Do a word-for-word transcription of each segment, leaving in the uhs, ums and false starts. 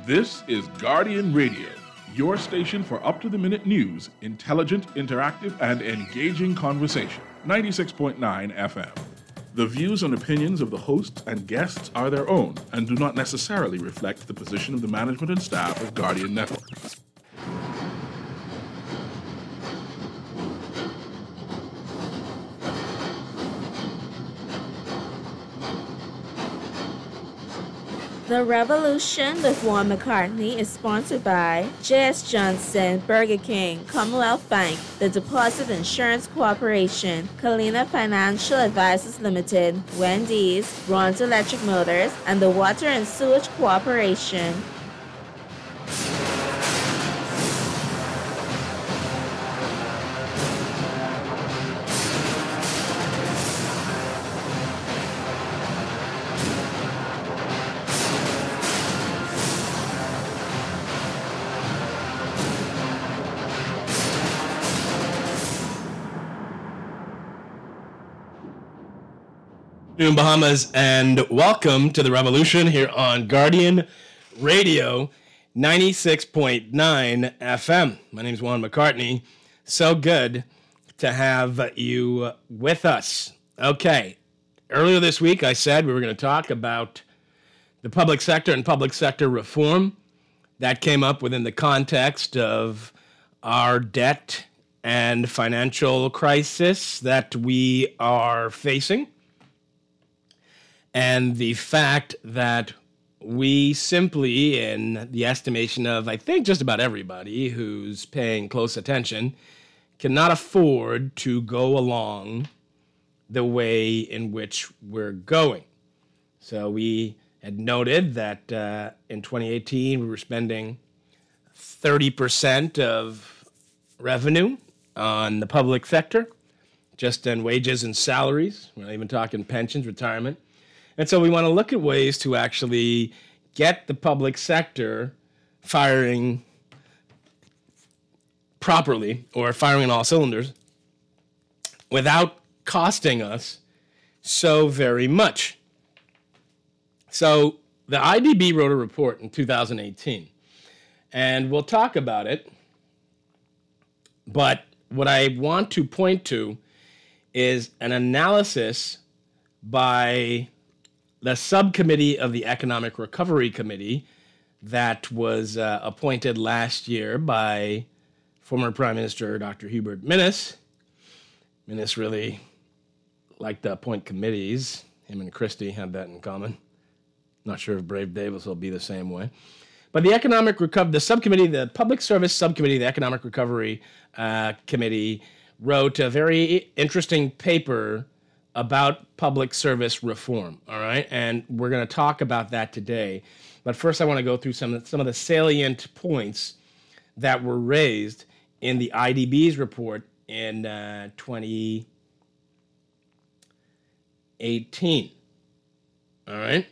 This is Guardian Radio, your station for up-to-the-minute news, intelligent, interactive, and engaging conversation. ninety-six point nine F M. The views and opinions of the hosts and guests are their own and do not necessarily reflect the position of the management and staff of Guardian Network. The Revolution with Warren McCartney is sponsored by J S Johnson, Burger King, Commonwealth Bank, the Deposit Insurance Corporation, Kalina Financial Advisors Limited, Wendy's, Ron's Electric Motors, and the Water and Sewage Corporation. New Bahamas, and welcome to the Revolution here on Guardian Radio ninety-six point nine F M. My name is Warren McCartney. So good to have you with us. Okay, earlier this week I said we were going to talk about the public sector and public sector reform. That came up within the context of our debt and financial crisis that we are facing. And the fact that we simply, in the estimation of, I think, just about everybody who's paying close attention, cannot afford to go along the way in which we're going. So we had noted that uh, in twenty eighteen, we were spending thirty percent of revenue on the public sector, just in wages and salaries. We're not even talking pensions, retirement. And so we want to look at ways to actually get the public sector firing properly or firing on all cylinders without costing us so very much. So the I D B wrote a report in two thousand eighteen, and we'll talk about it. But what I want to point to is an analysis by the subcommittee of the Economic Recovery Committee that was uh, appointed last year by former Prime Minister Doctor Hubert Minnis. Minnis really liked to appoint committees. Him and Christie had that in common. Not sure if Brave Davis will be the same way. But the Economic Recovery, the subcommittee, the Public Service Subcommittee, the Economic Recovery uh, Committee, wrote a very interesting paper about public service reform, all right? And we're going to talk about that today. But first, I want to go through some, some of the salient points that were raised in the I D B's report in uh, twenty eighteen, all right?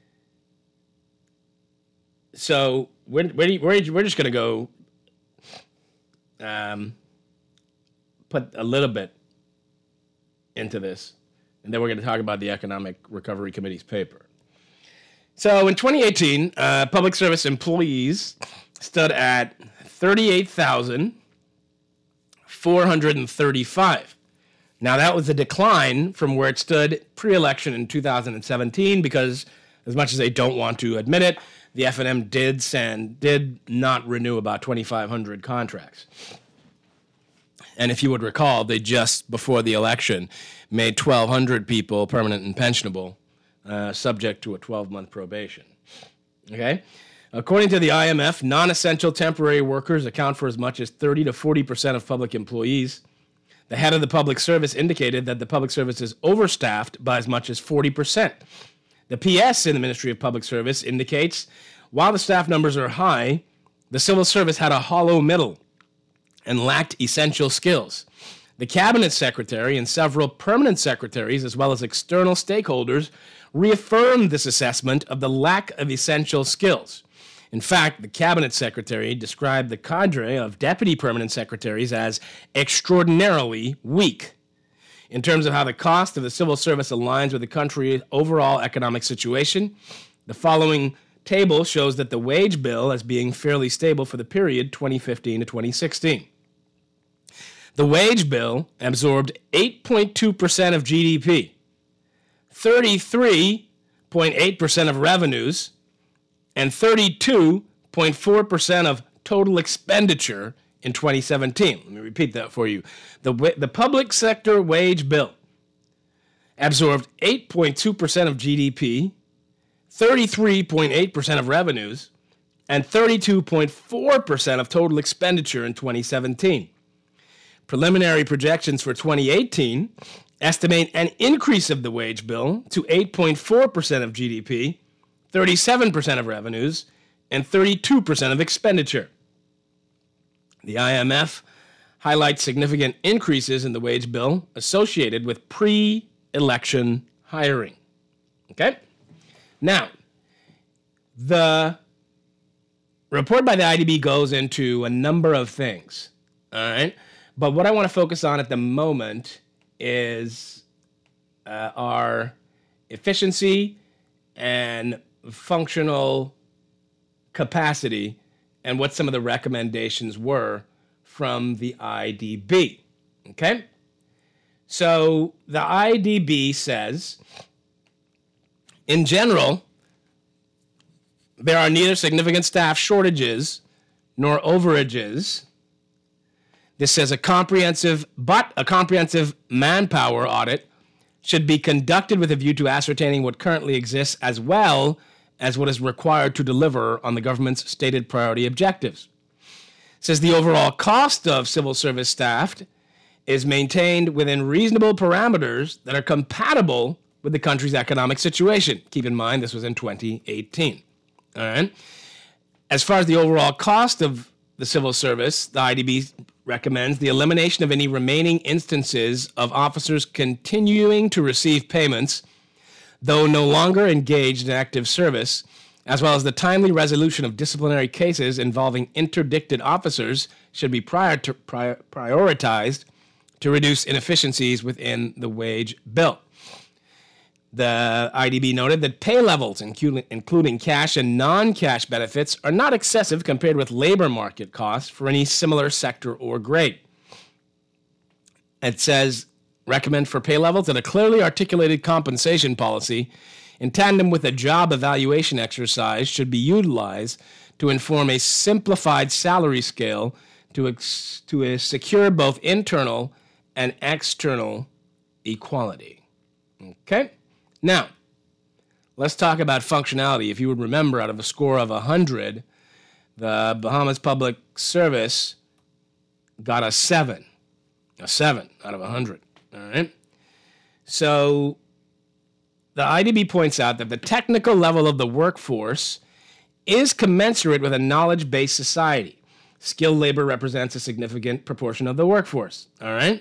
So we're, we're, we're just going to go um, put a little bit into this. And then we're going to talk about the Economic Recovery Committee's paper. So in twenty eighteen, uh, public service employees stood at thirty-eight thousand four hundred thirty-five. Now that was a decline from where it stood pre-election in two thousand seventeen because, as much as they don't want to admit it, the F N M did send, did not renew about twenty-five hundred contracts. And if you would recall, they just, before the election, made twelve hundred people permanent and pensionable, uh, subject to a twelve-month probation. Okay? According to the I M F, non-essential temporary workers account for as much as thirty to forty percent of public employees. The head of the public service indicated that the public service is overstaffed by as much as forty percent. The P S in the Ministry of Public Service indicates, while the staff numbers are high, the civil service had a hollow middle and lacked essential skills. The cabinet secretary and several permanent secretaries, as well as external stakeholders, reaffirmed this assessment of the lack of essential skills. In fact, the cabinet secretary described the cadre of deputy permanent secretaries as extraordinarily weak. In terms of how the cost of the civil service aligns with the country's overall economic situation, the following table shows that the wage bill as being fairly stable for the period twenty fifteen to twenty sixteen. The wage bill absorbed eight point two percent of G D P, thirty-three point eight percent of revenues, and thirty-two point four percent of total expenditure in twenty seventeen. Let me repeat that for you. The, the public sector wage bill absorbed eight point two percent of G D P, thirty-three point eight percent of revenues, and thirty-two point four percent of total expenditure in twenty seventeen. Preliminary projections for twenty eighteen estimate an increase of the wage bill to eight point four percent of G D P, thirty-seven percent of revenues, and thirty-two percent of expenditure. The I M F highlights significant increases in the wage bill associated with pre-election hiring. Okay? Now, the report by the I D B goes into a number of things, all right? But what I want to focus on at the moment is uh, our efficiency and functional capacity and what some of the recommendations were from the I D B, okay? So the I D B says, in general, there are neither significant staff shortages nor overages. This says a comprehensive, but a comprehensive manpower audit should be conducted with a view to ascertaining what currently exists as well as what is required to deliver on the government's stated priority objectives. It says the overall cost of civil service staff is maintained within reasonable parameters that are compatible with the country's economic situation. Keep in mind, this was in twenty eighteen. All right. As far as the overall cost of the civil service, the I D B recommends the elimination of any remaining instances of officers continuing to receive payments, though no longer engaged in active service, as well as the timely resolution of disciplinary cases involving interdicted officers should be prior to, prior, prioritized to reduce inefficiencies within the wage bill. The I D B noted that pay levels, including cash and non-cash benefits, are not excessive compared with labor market costs for any similar sector or grade. It says, recommend for pay levels that a clearly articulated compensation policy in tandem with a job evaluation exercise should be utilized to inform a simplified salary scale to, ex- to uh, secure both internal and external equality. Okay? Now, let's talk about functionality. If you would remember, out of a score of one hundred, the Bahamas Public Service got a seven. A seven out of one hundred. All right? So, the I D B points out that the technical level of the workforce is commensurate with a knowledge-based society. Skilled labor represents a significant proportion of the workforce. All right?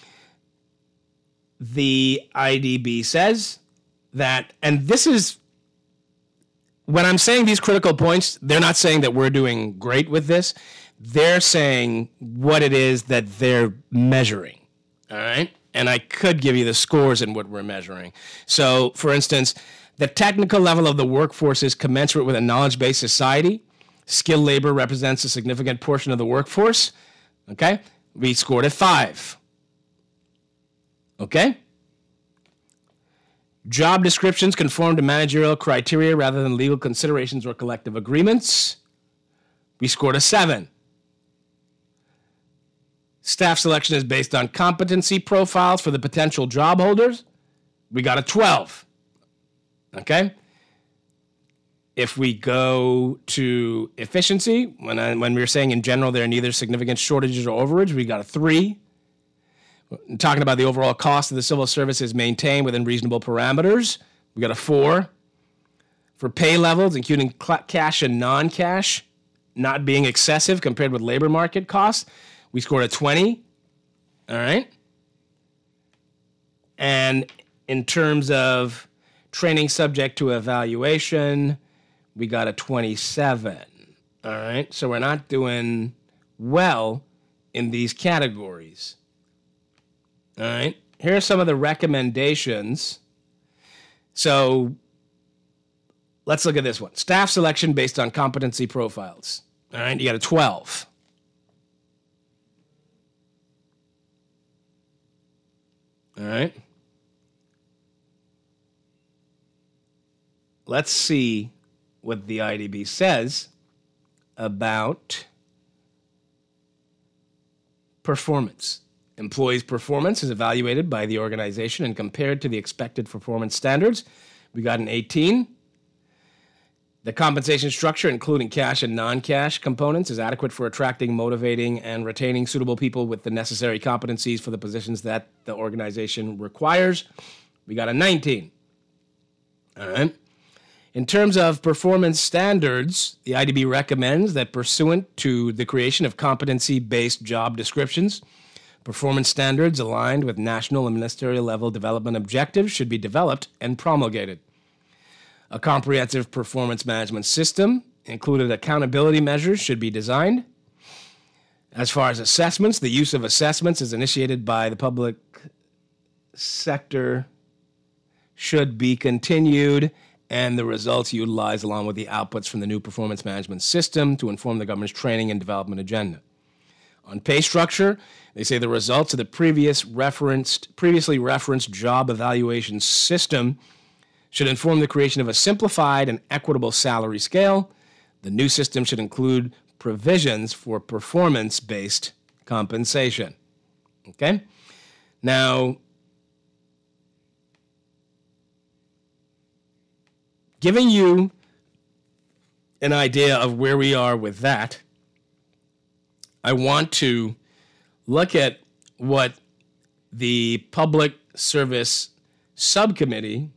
The I D B says that, and this is, when I'm saying these critical points, they're not saying that we're doing great with this. They're saying what it is that they're measuring, all right? And I could give you the scores in what we're measuring. So, for instance, the technical level of the workforce is commensurate with a knowledge-based society. Skilled labor represents a significant portion of the workforce, okay? We scored at five, okay? Job descriptions conform to managerial criteria rather than legal considerations or collective agreements. We scored a seven. Staff selection is based on competency profiles for the potential job holders. We got a twelve. Okay? If we go to efficiency, when, I, when we were saying in general there are neither significant shortages or overage, we got a three. Talking about the overall cost of the civil service is maintained within reasonable parameters. We got a four. For pay levels, including cash and non-cash, not being excessive compared with labor market costs, we scored a twenty. All right. And in terms of training subject to evaluation, we got a twenty-seven. All right. So we're not doing well in these categories. All right, here are some of the recommendations. So let's look at this one. Staff selection based on competency profiles. All right, you got a twelve. All right. Let's see what the I D B says about performance. Employees' performance is evaluated by the organization and compared to the expected performance standards. We got an eighteen. The compensation structure, including cash and non-cash components, is adequate for attracting, motivating, and retaining suitable people with the necessary competencies for the positions that the organization requires. We got a nineteen. All right. In terms of performance standards, the I D B recommends that pursuant to the creation of competency-based job descriptions, performance standards aligned with national and ministerial level development objectives should be developed and promulgated. A comprehensive performance management system, including accountability measures, should be designed. As far as assessments, the use of assessments is initiated by the public sector should be continued, and the results utilized along with the outputs from the new performance management system to inform the government's training and development agenda. On pay structure, they say the results of the previous referenced, previously referenced job evaluation system should inform the creation of a simplified and equitable salary scale. The new system should include provisions for performance-based compensation. Okay? Now, giving you an idea of where we are with that, I want to look at what the Public Service Subcommittee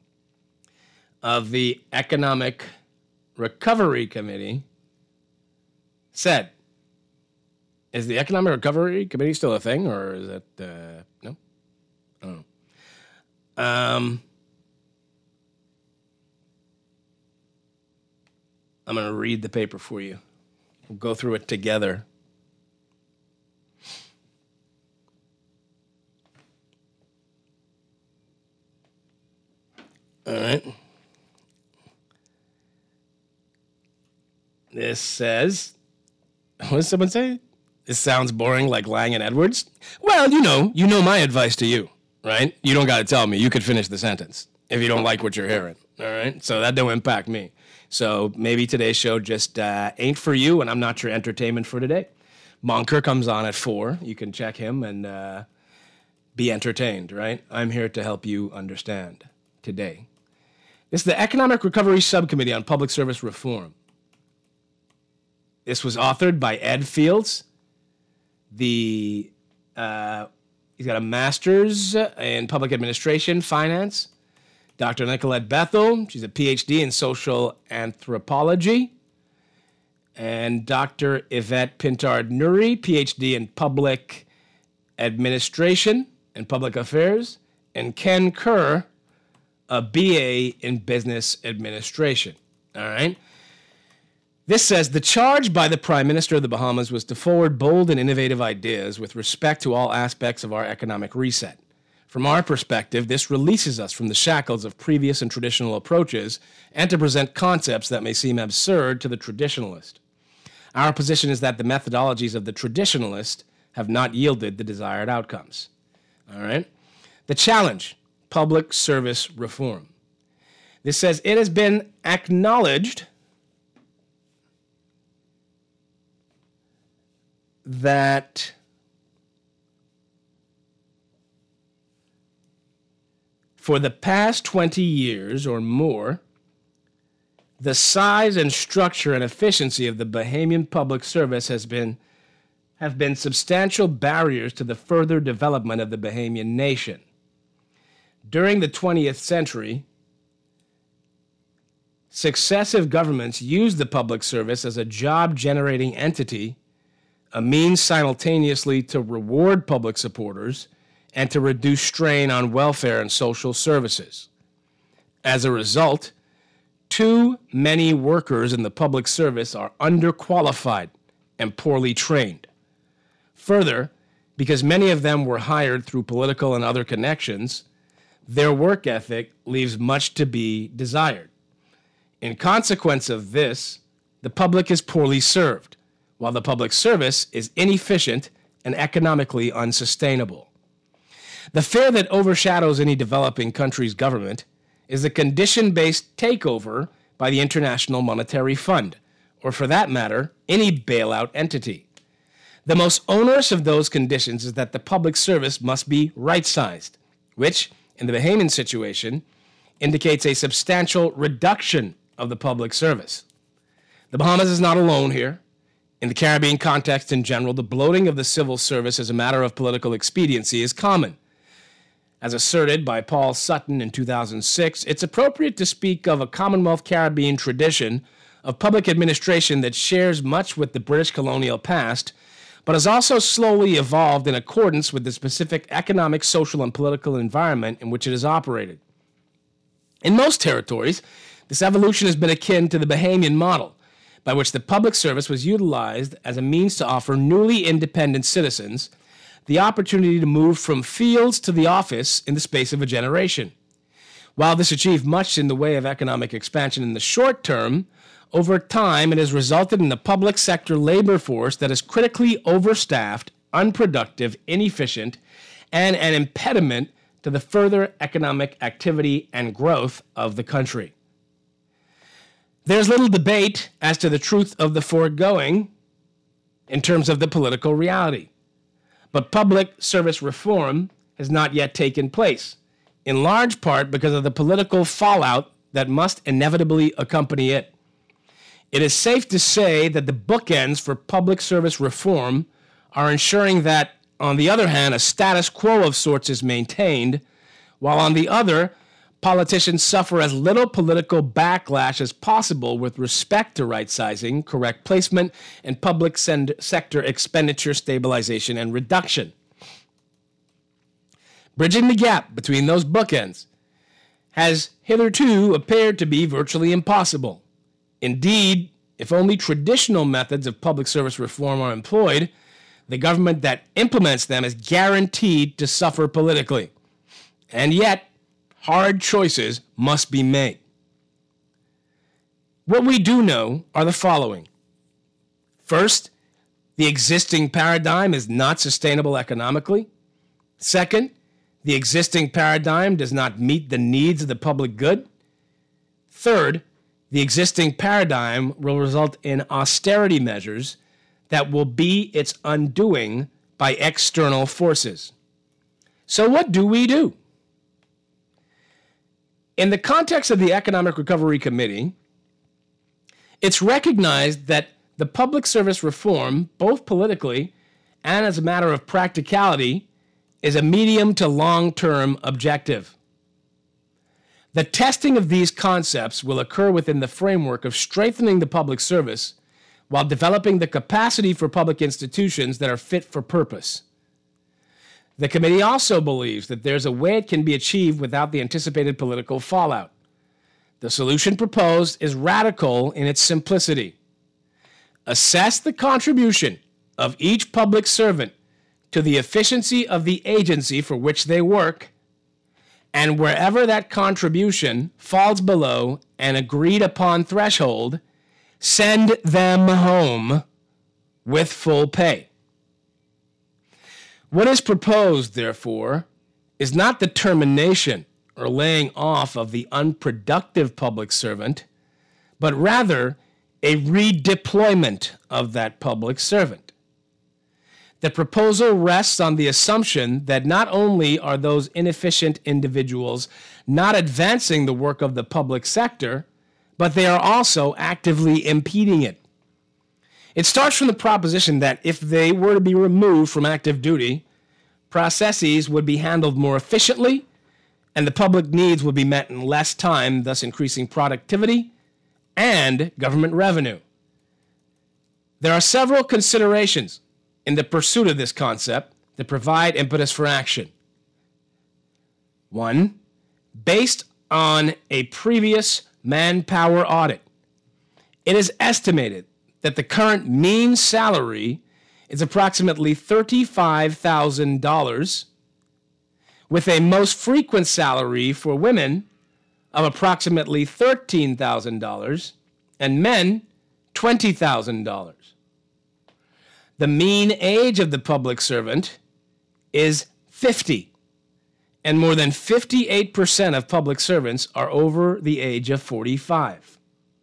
of the Economic Recovery Committee said. Is the Economic Recovery Committee still a thing, or is it, uh, no? I don't know. Um, I'm going to read the paper for you. We'll go through it together. All right. This says, what does someone say? This sounds boring like Lang and Edwards. Well, you know, you know my advice to you, right? You don't got to tell me. You could finish the sentence if you don't like what you're hearing, all right? So that don't impact me. So maybe today's show just uh, ain't for you, and I'm not your entertainment for today. Monker comes on at four. You can check him and uh, be entertained, right? I'm here to help you understand today. This is the Economic Recovery Subcommittee on Public Service Reform. This was authored by Ed Fields. The uh, he's got a master's in public administration, finance. Doctor Nicolette Bethel, she's a P H D in social anthropology. And Doctor Yvette Pintard-Nuri, P H D in public administration and public affairs. And Ken Kerr, a B A in business administration. All right. This says, the charge by the Prime Minister of the Bahamas was to forward bold and innovative ideas with respect to all aspects of our economic reset. From our perspective, this releases us from the shackles of previous and traditional approaches and to present concepts that may seem absurd to the traditionalist. Our position is that the methodologies of the traditionalist have not yielded the desired outcomes. All right? The challenge, public service reform. This says, it has been acknowledged that for the past twenty years or more, the size and structure and efficiency of the Bahamian public service has been have been substantial barriers to the further development of the Bahamian nation. During the twentieth century, successive governments used the public service as a job-generating entity, a means simultaneously to reward public supporters and to reduce strain on welfare and social services. As a result, too many workers in the public service are underqualified and poorly trained. Further, because many of them were hired through political and other connections, their work ethic leaves much to be desired. In consequence of this, the public is poorly served, while the public service is inefficient and economically unsustainable. The fear that overshadows any developing country's government is the condition-based takeover by the International Monetary Fund, or for that matter, any bailout entity. The most onerous of those conditions is that the public service must be right-sized, which, in the Bahamian situation, indicates a substantial reduction of the public service. The Bahamas is not alone here. In the Caribbean context in general, the bloating of the civil service as a matter of political expediency is common. As asserted by Paul Sutton in two thousand six, it's appropriate to speak of a Commonwealth Caribbean tradition of public administration that shares much with the British colonial past, but has also slowly evolved in accordance with the specific economic, social, and political environment in which it has operated. In most territories, this evolution has been akin to the Bahamian model, by which the public service was utilized as a means to offer newly independent citizens the opportunity to move from fields to the office in the space of a generation. While this achieved much in the way of economic expansion in the short term, over time it has resulted in a public sector labor force that is critically overstaffed, unproductive, inefficient, and an impediment to the further economic activity and growth of the country. There's little debate as to the truth of the foregoing in terms of the political reality. But public service reform has not yet taken place, in large part because of the political fallout that must inevitably accompany it. It is safe to say that the bookends for public service reform are ensuring that, on the other hand, a status quo of sorts is maintained, while on the other, politicians suffer as little political backlash as possible with respect to right-sizing, correct placement, and public send- sector expenditure stabilization and reduction. Bridging the gap between those bookends has hitherto appeared to be virtually impossible. Indeed, if only traditional methods of public service reform are employed, the government that implements them is guaranteed to suffer politically. And yet, hard choices must be made. What we do know are the following. First, the existing paradigm is not sustainable economically. Second, the existing paradigm does not meet the needs of the public good. Third, the existing paradigm will result in austerity measures that will be its undoing by external forces. So what do we do? In the context of the Economic Recovery Committee, it's recognized that the public service reform, both politically and as a matter of practicality, is a medium to long-term objective. The testing of these concepts will occur within the framework of strengthening the public service while developing the capacity for public institutions that are fit for purpose. The committee also believes that there's a way it can be achieved without the anticipated political fallout. The solution proposed is radical in its simplicity. Assess the contribution of each public servant to the efficiency of the agency for which they work, and wherever that contribution falls below an agreed upon threshold, send them home with full pay. What is proposed, therefore, is not the termination or laying off of the unproductive public servant, but rather a redeployment of that public servant. The proposal rests on the assumption that not only are those inefficient individuals not advancing the work of the public sector, but they are also actively impeding it. It starts from the proposition that if they were to be removed from active duty, processes would be handled more efficiently, and the public needs would be met in less time, thus increasing productivity and government revenue. There are several considerations in the pursuit of this concept that provide impetus for action. One, based on a previous manpower audit, it is estimated that the current mean salary is approximately thirty-five thousand dollars, with a most frequent salary for women of approximately thirteen thousand dollars and men twenty thousand dollars. The mean age of the public servant is fifty, and more than fifty-eight percent of public servants are over the age of forty-five.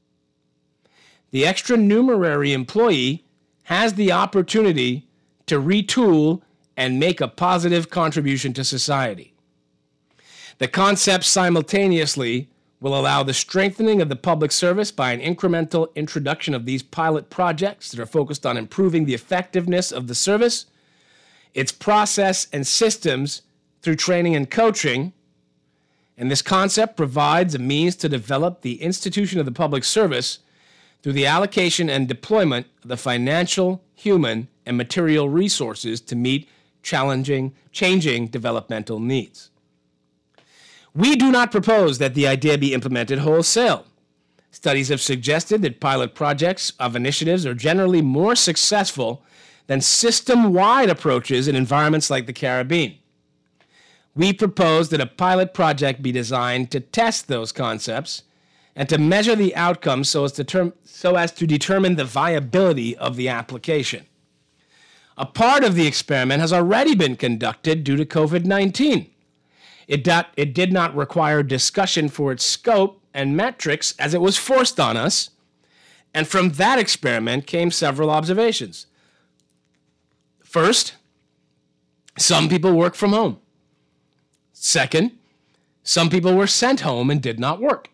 The extranumerary employee has the opportunity to retool and make a positive contribution to society. The concept simultaneously will allow the strengthening of the public service by an incremental introduction of these pilot projects that are focused on improving the effectiveness of the service, its process and systems through training and coaching. And this concept provides a means to develop the institution of the public service through the allocation and deployment of the financial, human, and material resources to meet challenging, changing developmental needs. We do not propose that the idea be implemented wholesale. Studies have suggested that pilot projects of initiatives are generally more successful than system-wide approaches in environments like the Caribbean. We propose that a pilot project be designed to test those concepts and to measure the outcomes so as to, term, so as to determine the viability of the application. A part of the experiment has already been conducted due to covid nineteen. It, dot, it did not require discussion for its scope and metrics as it was forced on us, and from that experiment came several observations. First, some people work from home. Second, some people were sent home and did not work.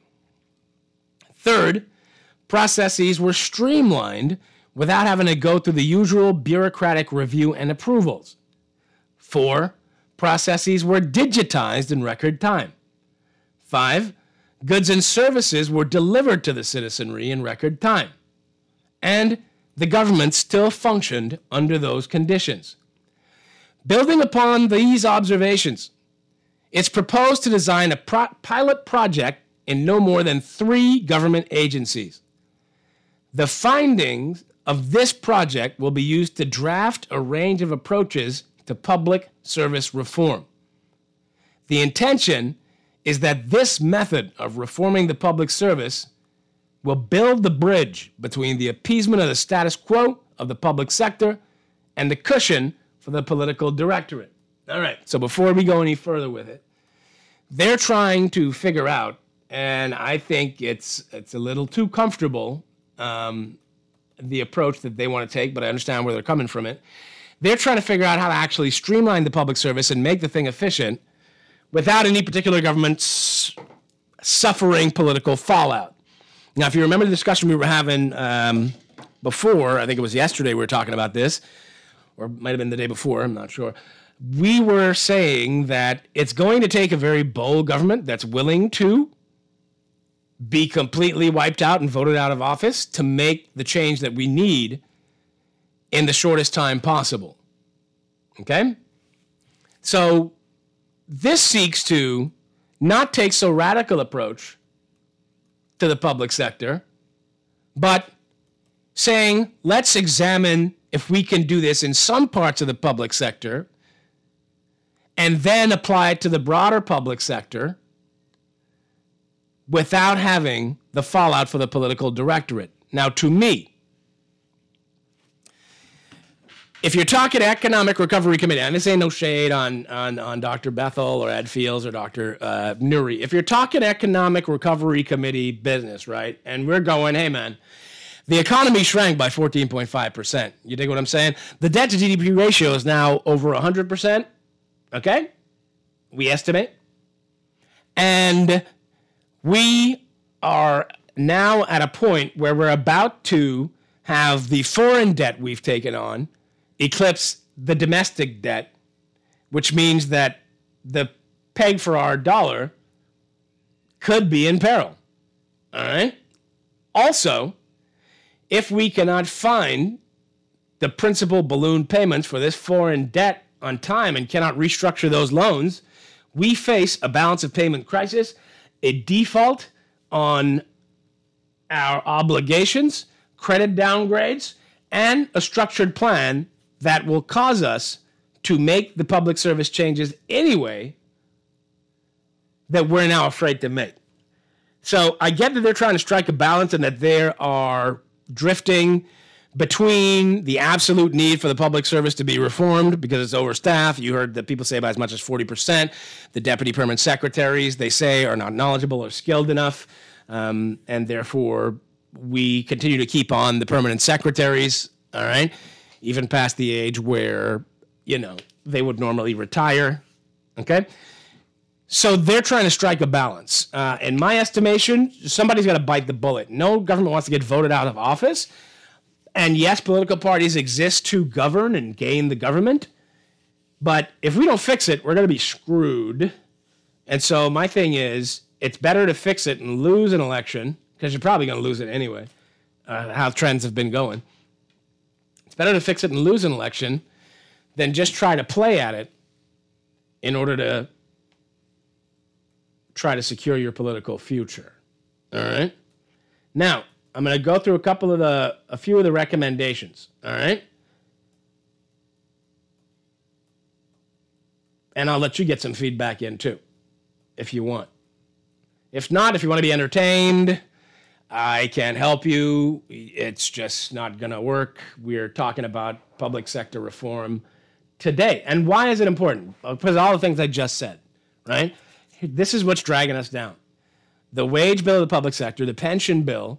Third, processes were streamlined without having to go through the usual bureaucratic review and approvals. Four, processes were digitized in record time. Five, goods and services were delivered to the citizenry in record time. And the government still functioned under those conditions. Building upon these observations, it's proposed to design a pro- pilot project in no more than three government agencies. The findings of this project will be used to draft a range of approaches to public service reform. The intention is that this method of reforming the public service will build the bridge between the appeasement of the status quo of the public sector and the cushion for the political directorate. All right, so before we go any further with it, they're trying to figure out, and I think it's it's a little too comfortable, um, the approach that they want to take, but I understand where they're coming from it. They're trying to figure out how to actually streamline the public service and make the thing efficient without any particular government s- suffering political fallout. Now, if you remember the discussion we were having um, before, I think it was yesterday we were talking about this, or it might have been the day before, I'm not sure. We were saying that it's going to take a very bold government that's willing to be completely wiped out and voted out of office to make the change that we need in the shortest time possible. Okay? So this seeks to not take so radical approach to the public sector, but saying, let's examine if we can do this in some parts of the public sector and then apply it to the broader public sector without having the fallout for the political directorate. Now, to me, if you're talking Economic Recovery Committee, and this ain't no shade on, on, on Doctor Bethel or Ed Fields or Doctor Uh, Nuri, if you're talking Economic Recovery Committee business, right, and we're going, hey, man, the economy shrank by fourteen point five percent. You dig what I'm saying? The debt to G D P ratio is now over one hundred percent, okay? We estimate. And we are now at a point where we're about to have the foreign debt we've taken on eclipse the domestic debt, which means that the peg for our dollar could be in peril. All right? Also, if we cannot find the principal balloon payments for this foreign debt on time and cannot restructure those loans, we face a balance of payment crisis, a default on our obligations, credit downgrades, and a structured plan that will cause us to make the public service changes anyway that we're now afraid to make. So I get that they're trying to strike a balance and that there are drifting between the absolute need for the public service to be reformed because it's overstaffed. You heard that people say by as much as forty percent. The deputy permanent secretaries, they say, are not knowledgeable or skilled enough. Um, and therefore, we continue to keep on the permanent secretaries, all right, even past the age where, you know, they would normally retire, okay? So they're trying to strike a balance. Uh, in my estimation, somebody's got to bite the bullet. No government wants to get voted out of office. And yes, political parties exist to govern and gain the government. But if we don't fix it, we're going to be screwed. And so my thing is, it's better to fix it and lose an election, because you're probably going to lose it anyway, uh, how trends have been going. It's better to fix it and lose an election than just try to play at it in order to try to secure your political future. All right? Now, I'm going to go through a couple of the, a few of the recommendations, all right? And I'll let you get some feedback in too, if you want. If not, if you want to be entertained, I can help you. It's just not going to work. We're talking about public sector reform today. And why is it important? Because of all the things I just said, right? This is what's dragging us down. The wage bill of the public sector, the pension bill,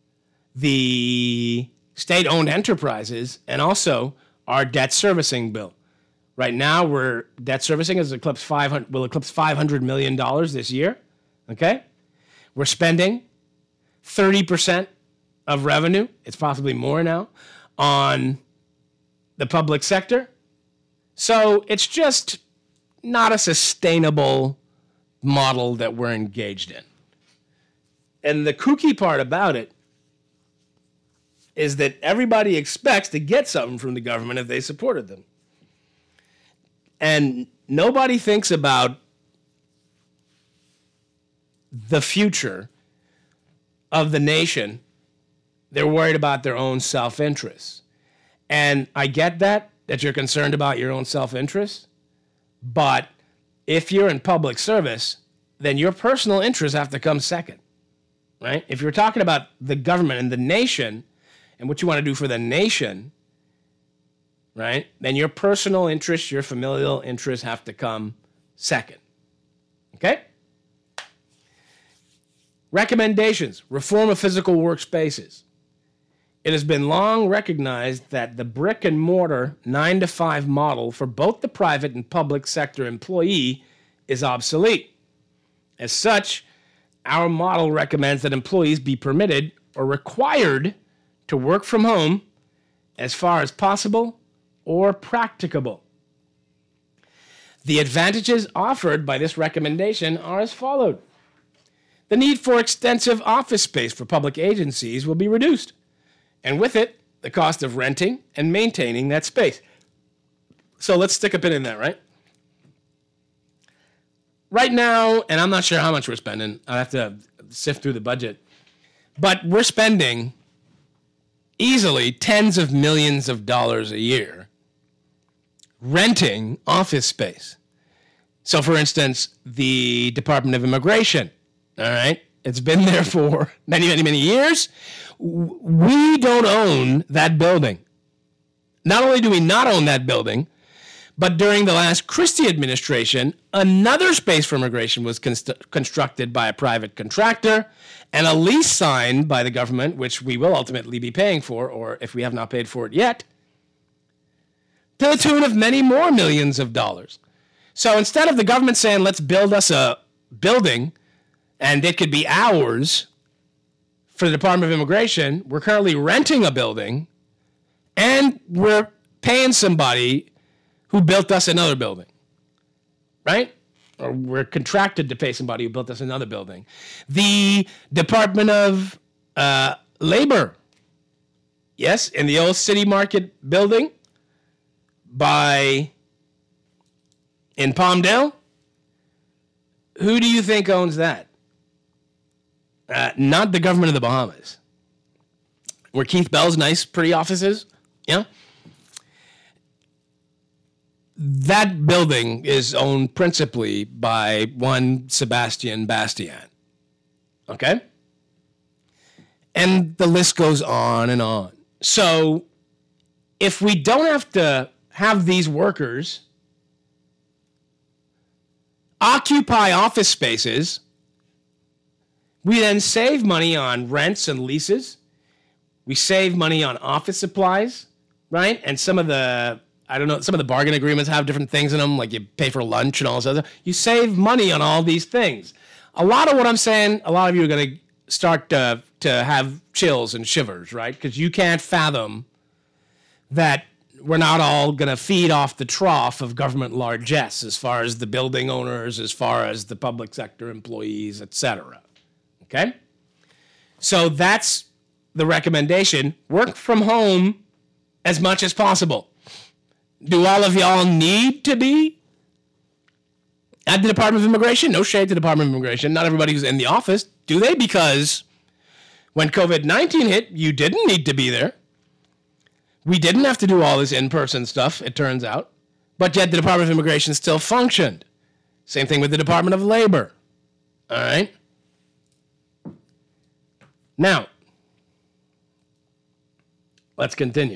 the state-owned enterprises, and also our debt servicing bill. Right now, we're debt servicing has eclipsed five hundred will eclipse five hundred million dollars this year. Okay, we're spending thirty percent of revenue. It's possibly more now on the public sector. So it's just not a sustainable model that we're engaged in. And the kooky part about it is that everybody expects to get something from the government if they supported them. And nobody thinks about the future of the nation. They're worried about their own self-interest. And I get that, that you're concerned about your own self-interest. But if you're in public service, then your personal interests have to come second, right? If you're talking about the government and the nation, and what you want to do for the nation, right, then your personal interests, your familial interests have to come second. Okay? Recommendations. Reform of physical workspaces. It has been long recognized that the brick and mortar nine to five model for both the private and public sector employee is obsolete. As such, our model recommends that employees be permitted or required to work from home as far as possible or practicable. The advantages offered by this recommendation are as follows. The need for extensive office space for public agencies will be reduced, and with it, the cost of renting and maintaining that space. So let's stick a pin in that, right? Right now, and I'm not sure how much we're spending, I have to sift through the budget, but we're spending easily tens of millions of dollars a year renting office space. So, for instance, the Department of Immigration, all right, it's been there for many, many, many years. We don't own that building. Not only do we not own that building, but during the last Christie administration, another space for immigration was const- constructed by a private contractor and a lease signed by the government, which we will ultimately be paying for, or if we have not paid for it yet, to the tune of many more millions of dollars. So instead of the government saying, let's build us a building and it could be ours for the Department of Immigration, we're currently renting a building and we're paying somebody who built us another building, right? Or we're contracted to pay somebody who built us another building. The Department of uh, Labor, yes, in the old City Market building by, in Palmdale, who do you think owns that? Uh, not the government of the Bahamas. Where Keith Bell's nice, pretty offices, yeah? That building is owned principally by one Sebastian Bastian. Okay? And the list goes on and on. So if we don't have to have these workers occupy office spaces, we then save money on rents and leases. We save money on office supplies, right? And some of the, I don't know, some of the bargain agreements have different things in them, like you pay for lunch and all this other. You save money on all these things. A lot of what I'm saying, a lot of you are going to start to, to have chills and shivers, right? Because you can't fathom that we're not all going to feed off the trough of government largesse as far as the building owners, as far as the public sector employees, et cetera. Okay? So that's the recommendation. Work from home as much as possible. Do all of y'all need to be at the Department of Immigration? No shade to the Department of Immigration. Not everybody who's in the office. Do they? Because when covid nineteen hit, you didn't need to be there. We didn't have to do all this in-person stuff, it turns out. But yet the Department of Immigration still functioned. Same thing with the Department of Labor. All right? Now, let's continue.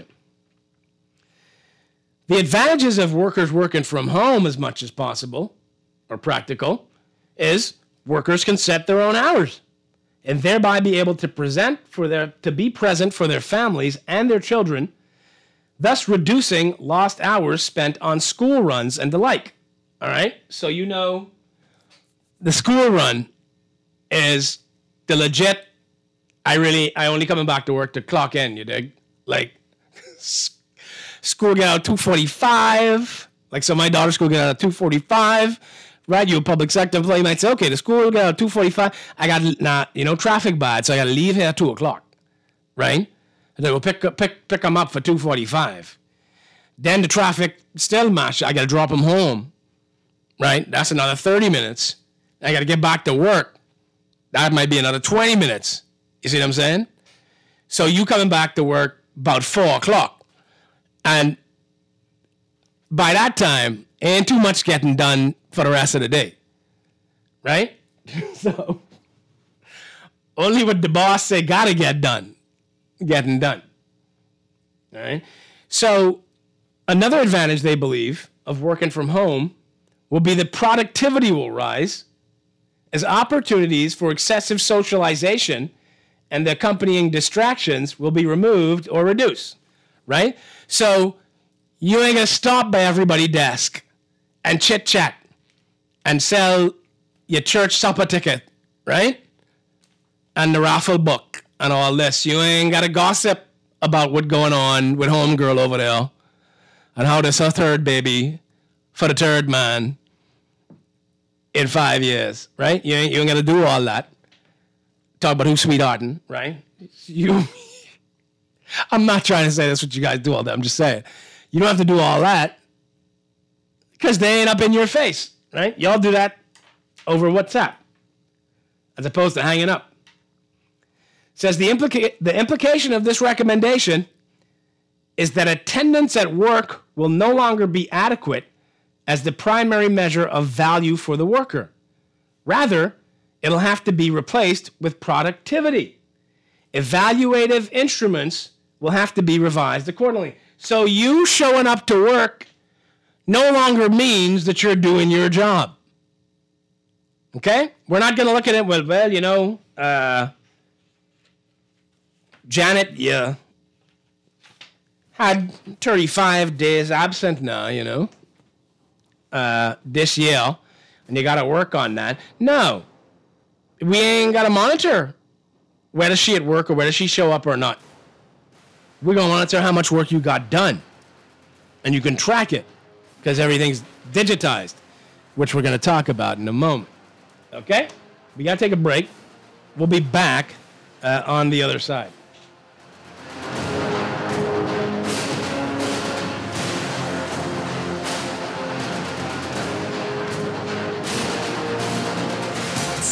The advantages of workers working from home as much as possible, or practical, is workers can set their own hours and thereby be able to present for their to be present for their families and their children, thus reducing lost hours spent on school runs and the like. All right? So you know the school run is the legit, I really, I only coming back to work to clock in, you dig? Like, school get out at two forty-five. Like, so my daughter's school get out at two forty-five. Right? You a public sector employee might say, okay, the school will get out at two forty-five. I got, not, you know, traffic bad, so I got to leave here at two o'clock. Right? And they will pick up, pick, pick them up for two forty-five. Then the traffic still match. I got to drop them home. Right? That's another thirty minutes. I got to get back to work. That might be another twenty minutes. You see what I'm saying? So you coming back to work about four o'clock. And by that time, ain't too much getting done for the rest of the day. Right? So only what the boss say gotta get done, getting done. All right? So another advantage they believe of working from home will be that productivity will rise as opportunities for excessive socialization and the accompanying distractions will be removed or reduced, right? So you ain't gonna stop by everybody's desk and chit-chat and sell your church supper ticket, right? And the raffle book and all this. You ain't gotta gossip about what's going on with homegirl over there and how this her third baby for the third man in five years, right? You ain't, you ain't gonna do all that. Talk about who's sweethearting, right? You, I'm not trying to say that's what you guys do all that. I'm just saying. You don't have to do all that because they ain't up in your face, right? Y'all do that over WhatsApp as opposed to hanging up. It says the, implica- the implication of this recommendation is that attendance at work will no longer be adequate as the primary measure of value for the worker. Rather, it'll have to be replaced with productivity. Evaluative instruments will have to be revised accordingly. So you showing up to work no longer means that you're doing your job. Okay? We're not going to look at it, well, well, you know, uh, Janet, yeah, had thirty-five days absent now, you know, uh, this year, and you got to work on that. No. We ain't got to monitor whether she at work or whether she show up or not. We're going to monitor how much work you got done. And you can track it because everything's digitized, which we're going to talk about in a moment. Okay? We got to take a break. We'll be back uh, on the other side.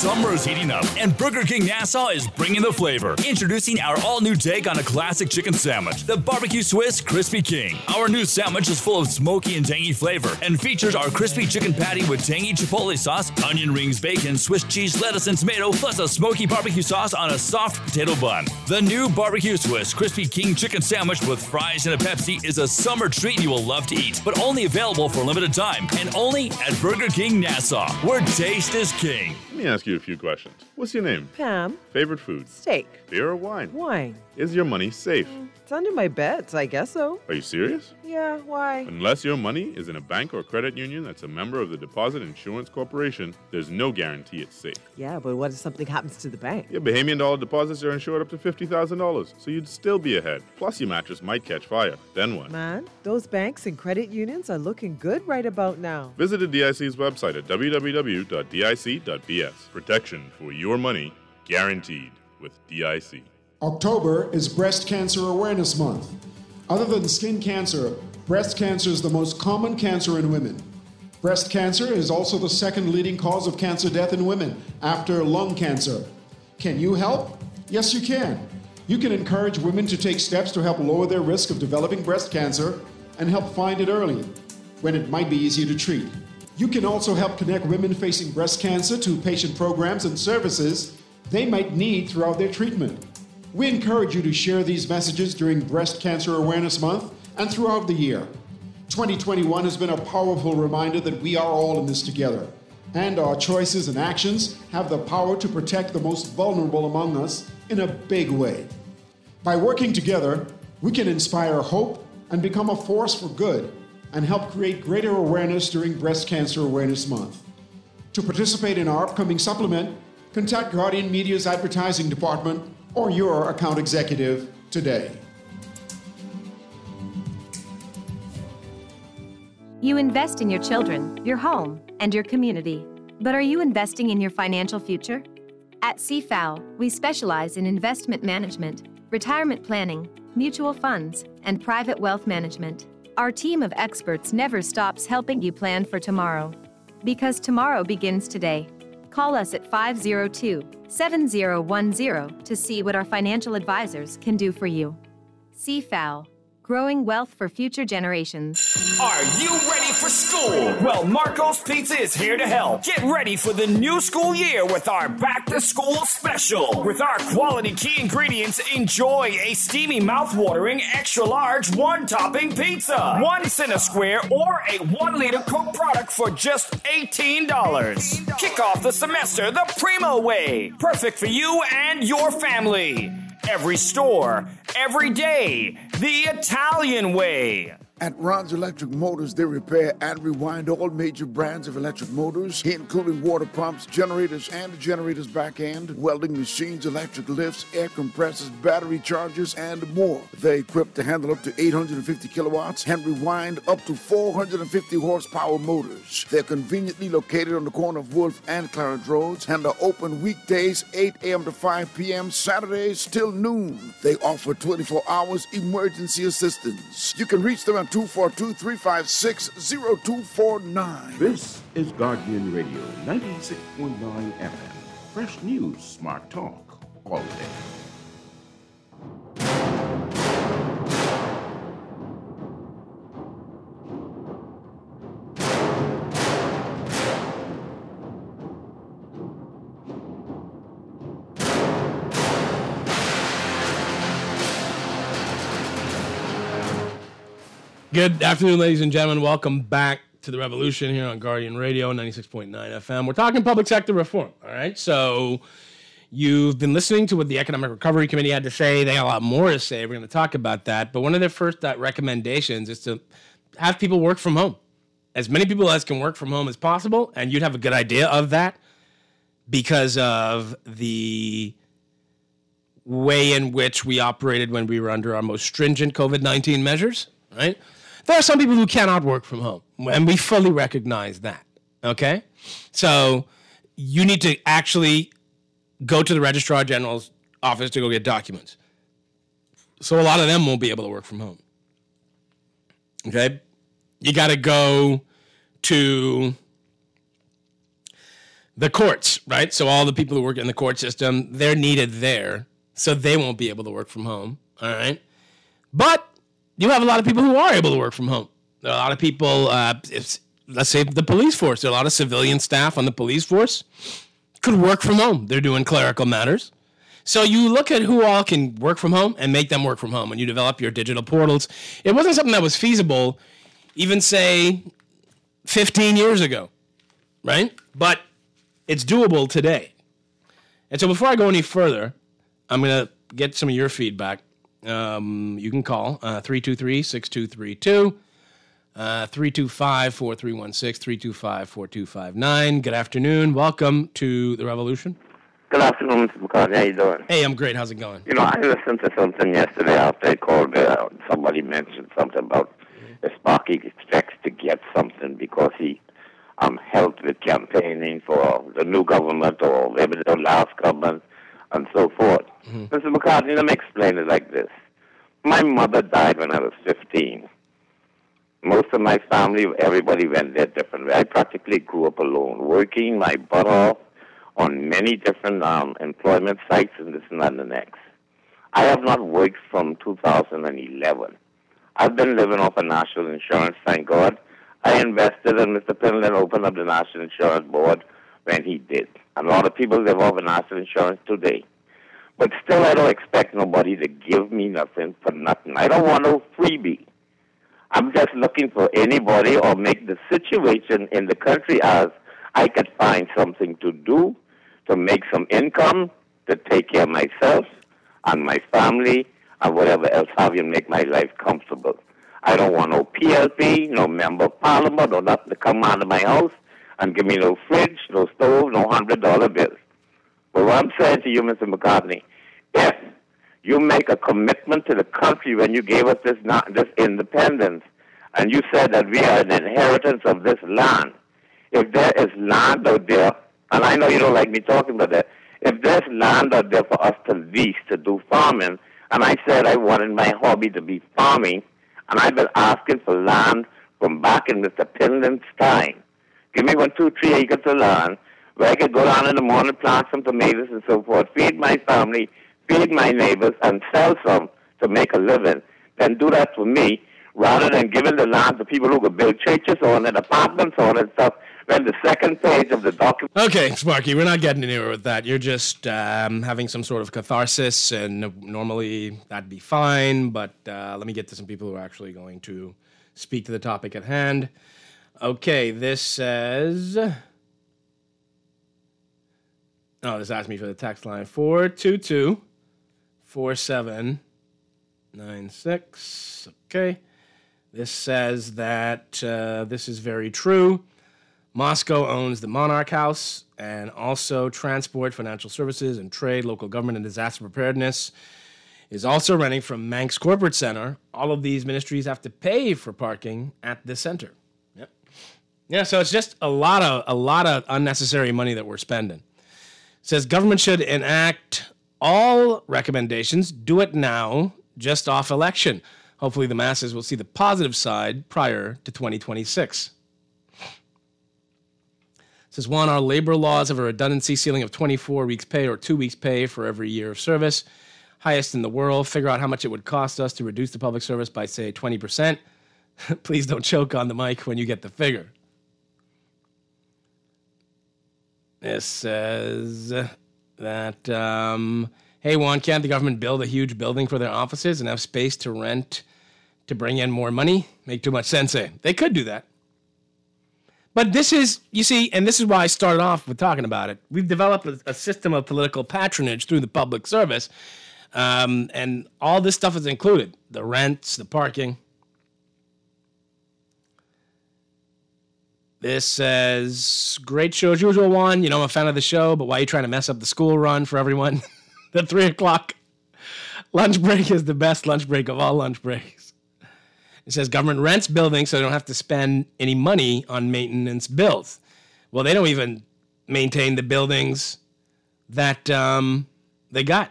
Summer is heating up, and Burger King Nassau is bringing the flavor. Introducing our all-new take on a classic chicken sandwich, the Barbecue Swiss Crispy King. Our new sandwich is full of smoky and tangy flavor and features our crispy chicken patty with tangy chipotle sauce, onion rings, bacon, Swiss cheese, lettuce, and tomato, plus a smoky barbecue sauce on a soft potato bun. The new Barbecue Swiss Crispy King chicken sandwich with fries and a Pepsi is a summer treat you will love to eat, but only available for a limited time and only at Burger King Nassau, where taste is king. Let me ask you a few questions. What's your name? Pam. Favorite food? Steak. Beer or wine? Wine. Is your money safe? Mm, it's under my bed, so I guess so. Are you serious? Yeah, why? Unless your money is in a bank or credit union that's a member of the Deposit Insurance Corporation, there's no guarantee it's safe. Yeah, but what if something happens to the bank? Your Bahamian dollar deposits are insured up to fifty thousand dollars, so you'd still be ahead. Plus, your mattress might catch fire. Then what? Man, those banks and credit unions are looking good right about now. Visit the D I C's website at w w w dot d i c dot b s. Protection for your money guaranteed with D I C. October is Breast Cancer Awareness Month. Other than skin cancer, breast cancer is the most common cancer in women. Breast cancer is also the second leading cause of cancer death in women after lung cancer. Can you help? Yes, you can. You can encourage women to take steps to help lower their risk of developing breast cancer and help find it early, when it might be easier to treat. You can also help connect women facing breast cancer to patient programs and services they might need throughout their treatment. We encourage you to share these messages during Breast Cancer Awareness Month and throughout the year. twenty twenty-one has been a powerful reminder that we are all in this together, and our choices and actions have the power to protect the most vulnerable among us in a big way. By working together, we can inspire hope and become a force for good and help create greater awareness during Breast Cancer Awareness Month. To participate in our upcoming supplement, contact Guardian Media's advertising department or your account executive today. You invest in your children, your home, and your community. But are you investing in your financial future? At C F A L, we specialize in investment management, retirement planning, mutual funds, and private wealth management. Our team of experts never stops helping you plan for tomorrow. Because tomorrow begins today. Call us at five oh two, seven oh one oh to see what our financial advisors can do for you. C F A L, growing wealth for future generations. Are you ready for school? Well, Marco's Pizza is here to help. Get ready for the new school year with our Back to School Special. With our quality key ingredients, enjoy a steamy, mouth-watering, extra-large, one-topping pizza. One cent a square or a one-liter Coke product for just eighteen dollars. Kick off the semester the Primo way. Perfect for you and your family. Every store, every day, the Italian way. At Ron's Electric Motors, they repair and rewind all major brands of electric motors, including water pumps, generators, and the generator's back end, welding machines, electric lifts, air compressors, battery chargers, and more. They're equipped to handle up to eight hundred fifty kilowatts and rewind up to four hundred fifty horsepower motors. They're conveniently located on the corner of Wolf and Clarence Roads and are open weekdays eight a.m. to five p.m., Saturdays till noon. They offer twenty-four hours emergency assistance. You can reach them at two four two, three five six, zero two four nine. This is Guardian Radio, ninety-six point nine F M. Fresh news, smart talk, all day. Good afternoon, ladies and gentlemen. Welcome back to the Revolution here on Guardian Radio, ninety-six point nine F M. We're talking public sector reform, all right? So you've been listening to what the Economic Recovery Committee had to say. They had a lot more to say. We're going to talk about that. But one of their first uh, recommendations is to have people work from home. As many people as can work from home as possible, and you'd have a good idea of that because of the way in which we operated when we were under our most stringent COVID nineteen measures, right? There are some people who cannot work from home, and we fully recognize that, okay? So you need to actually go to the Registrar General's office to go get documents. So a lot of them won't be able to work from home, okay? You got to go to the courts, right? So all the people who work in the court system, they're needed there, so they won't be able to work from home, all right? But you have a lot of people who are able to work from home. There are a lot of people, uh, if, let's say the police force, there are a lot of civilian staff on the police force could work from home. They're doing clerical matters. So you look at who all can work from home and make them work from home when you develop your digital portals. It wasn't something that was feasible even, say, fifteen years ago, right? But it's doable today. And so before I go any further, I'm going to get some of your feedback. Um, you can call uh, three two three, six two three two, uh, three two five, four three one six, three two five, four two five nine. Good afternoon. Welcome to The Revolution. Good afternoon, Mister McCartney. How you doing? Hey, I'm great. How's it going? You know, I listened to something yesterday after I called. Uh, somebody mentioned something about mm-hmm. Sparky expects to get something because he um, helped with campaigning for the new government or maybe the last government and so forth. Mm-hmm. Mister McCartney, let me explain it like this. My mother died when I was fifteen. Most of my family, everybody went their different way. I practically grew up alone, working my butt off on many different um, employment sites and this and that and the next. I have not worked from two thousand eleven. I've been living off of national insurance, thank God. I invested and Mister Pendleton opened up the National Insurance Board when he did. And a lot of people live off of national insurance today. But still, I don't expect nobody to give me nothing for nothing. I don't want no freebie. I'm just looking for anybody or make the situation in the country as I could find something to do, to make some income, to take care of myself and my family and whatever else have you, make my life comfortable. I don't want no P L P, no member of parliament, or nothing to come out of my house and give me no fridge, no stove, no one hundred dollar bills. But what I'm saying to you, Mister McCartney, if you make a commitment to the country when you gave us this, not, this independence, and you said that we are an inheritance of this land, if there is land out there, and I know you don't like me talking about that, if there's land out there for us to lease, to do farming, and I said I wanted my hobby to be farming, and I've been asking for land from back in Mister Pendleton's time. Give me one, two, three acres of land where I could go down in the morning, plant some tomatoes and so forth, feed my family, feed my neighbors, and sell some to make a living. Then do that for me, rather than giving the land to people who could build churches on it, apartments on it, stuff. Then the second page of the document. Okay, Sparky, we're not getting anywhere with that. You're just um, having some sort of catharsis, and normally that'd be fine, but uh, let me get to some people who are actually going to speak to the topic at hand. Okay, this says... Oh, this asked me for the text line. four two two, four seven nine six. Okay. This says that uh, this is very true. Moscow owns the Monarch House and also Transport, Financial Services, and Trade, Local Government, and Disaster Preparedness is also renting from Manx Corporate Center. All of these ministries have to pay for parking at the center. Yep. Yeah, so it's just a lot of a lot of unnecessary money that we're spending. It says government should enact all recommendations. Do it now, just off election. Hopefully the masses will see the positive side prior to twenty twenty-six. It says, one, our labor laws have a redundancy ceiling of twenty-four weeks pay or two weeks pay for every year of service. Highest in the world. Figure out how much it would cost us to reduce the public service by, say, twenty percent. Please don't choke on the mic when you get the figure. This says that, um, hey, Juan, can't the government build a huge building for their offices and have space to rent to bring in more money? Make too much sense, eh? They could do that. But this is, you see, and this is why I started off with talking about it. We've developed a, a system of political patronage through the public service, um, and all this stuff is included. The rents, the parking. This says, great show as usual, Juan. You know, I'm a fan of the show, but why are you trying to mess up the school run for everyone? The three o'clock lunch break is the best lunch break of all lunch breaks. It says government rents buildings so they don't have to spend any money on maintenance bills. Well, they don't even maintain the buildings that um, they got.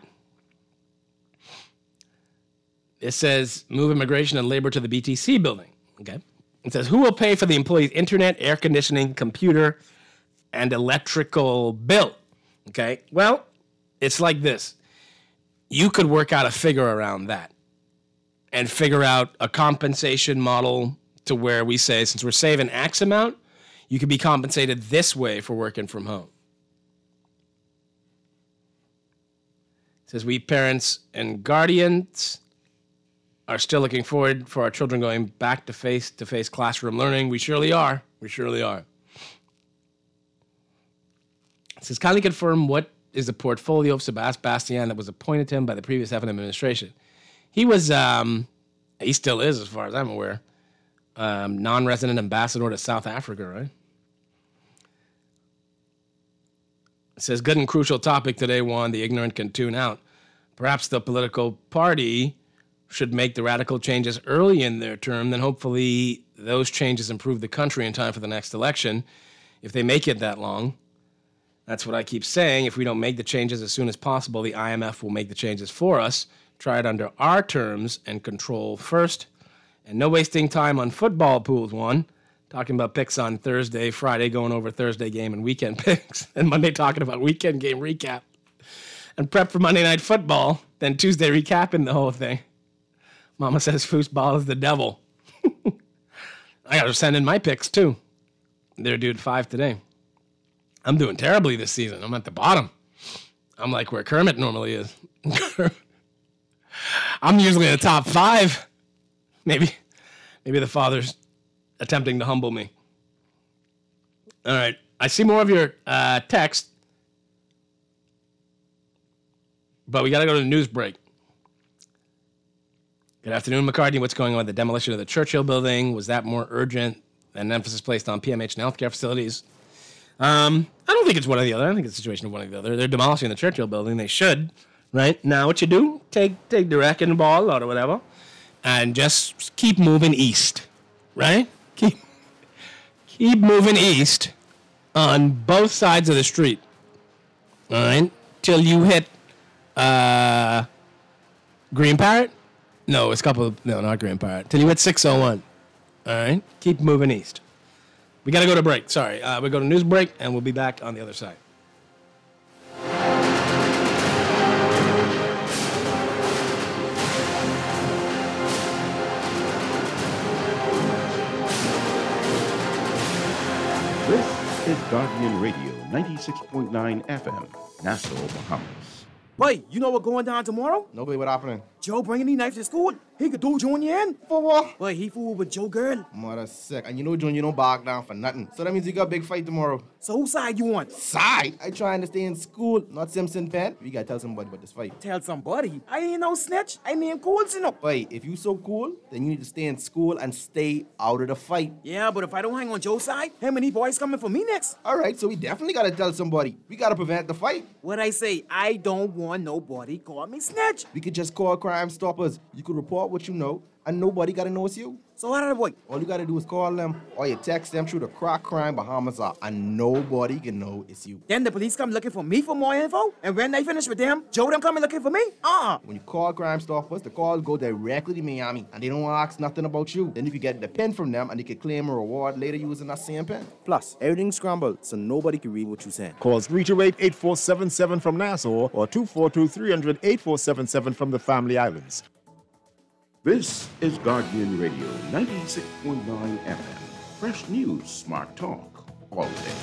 It says move immigration and labor to the B T C building. Okay. It says who will pay for the employees' internet, air conditioning, computer, and electrical bill. Okay? Well, it's like this. You could work out a figure around that and figure out a compensation model to where we say, since we're saving X amount, you could be compensated this way for working from home. It says, we parents and guardians are still looking forward for our children going back to face-to-face classroom learning. We surely are. We surely are. It says, kindly confirm what is the portfolio of Sebastien Bastien that was appointed to him by the previous F N administration. He was, um, he still is, as far as I'm aware, um, non-resident ambassador to South Africa, right? It says, good and crucial topic today, Juan. The ignorant can tune out. Perhaps the political party should make the radical changes early in their term, then hopefully those changes improve the country in time for the next election. If they make it that long, that's what I keep saying. If we don't make the changes as soon as possible, the I M F will make the changes for us. Try it under our terms and control first. And no wasting time on football pools, one. Talking about picks on Thursday, Friday, going over Thursday game and weekend picks. And Monday talking about weekend game recap. And prep for Monday Night Football. Then Tuesday recapping the whole thing. Mama says foosball is the devil. I got to send in my picks, too. They're due at five today. I'm doing terribly this season. I'm at the bottom. I'm like where Kermit normally is. I'm usually in the top five. Maybe, maybe the father's attempting to humble me. All right. I see more of your uh, text. But we got to go to the news break. Good afternoon, McCartney. What's going on with the demolition of the Churchill building? Was that more urgent than emphasis placed on P M H and healthcare facilities? Um, I don't think it's one or the other. I think it's a situation of one or the other. They're demolishing the Churchill building. They should, right? Now what you do, take take the wrecking ball or whatever, and just keep moving east, right? Keep, keep moving east on both sides of the street, all right? Till you hit uh, Green Parrot. No, it's a couple of, no, not Green Parrot. Till you hit six oh one. All right? Keep moving east. We got to go to break. Sorry. Uh, we go to news break, and we'll be back on the other side. This is Guardian Radio, ninety-six point nine F M, Nassau, Bahamas. Wait, you know what going down tomorrow? Nobody, what happening? Joe bringing these knives to school. He could do Junior in. For what? Wait, he fooled with Joe girl. Mother sick. And you know Junior don't back down for nothing. So that means you got a big fight tomorrow. So whose side you want? Side? I trying to stay in school, not Simpson Pen. We gotta tell somebody about this fight. Tell somebody? I ain't no snitch. I mean cool, you know. Wait, if you so cool, then you need to stay in school and stay out of the fight. Yeah, but if I don't hang on Joe's side, how many boys coming for me next? All right, so we definitely gotta tell somebody. We gotta prevent the fight. What I say? I don't want nobody call me snitch. We could just call Crime Stoppers. You could report what you know, and nobody gotta know it's you. So how did I work? All you gotta do is call them, or you text them through the Crack Crime Bahamas app, and nobody can know it's you. Then the police come looking for me for more info, and when they finish with them, Joe them coming looking for me? Uh-uh. When you call Crime Stoppers, the calls go directly to Miami, and they don't ask nothing about you. Then you can get the pen from them, and you can claim a reward later using that same pen. Plus, everything's scrambled, so nobody can read what you're saying. Call three two eight, eight four seven seven from Nassau, or two four two, three hundred, eight four seven seven from the Family Islands. This is Guardian Radio, ninety-six point nine F M. Fresh news, smart talk, all day.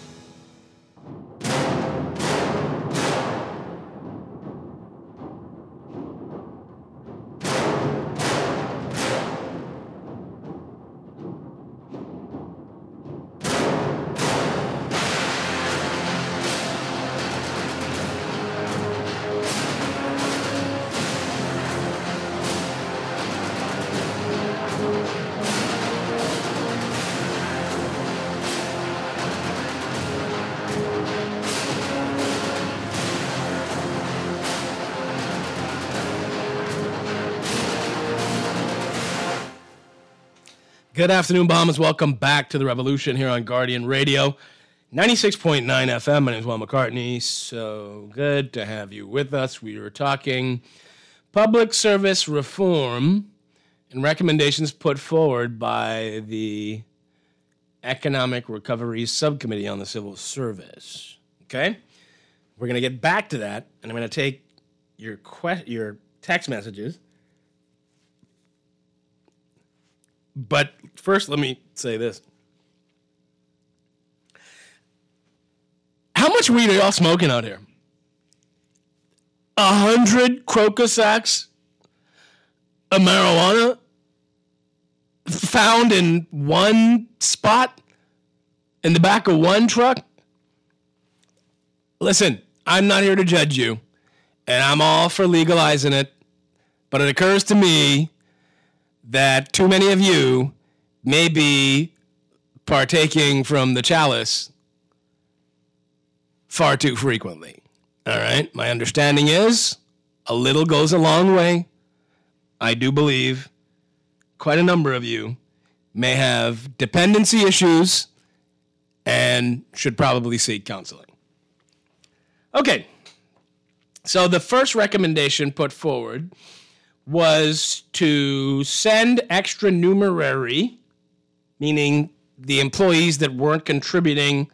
Good afternoon, Bahamas. Welcome back to the Revolution here on Guardian Radio, ninety-six point nine F M. My name is Juan McCartney. So good to have you with us. We were talking public service reform and recommendations put forward by the Economic Recovery Subcommittee on the Civil Service. Okay? We're going to get back to that, and I'm going to take your que- your text messages. But first, let me say this. How much weed are y'all smoking out here? A hundred crocus sacks of marijuana found in one spot in the back of one truck? Listen, I'm not here to judge you, and I'm all for legalizing it, but it occurs to me that too many of you may be partaking from the chalice far too frequently. All right? My understanding is a little goes a long way. I do believe quite a number of you may have dependency issues and should probably seek counseling. Okay. So the first recommendation put forward was to send extra numerary, meaning the employees that weren't contributing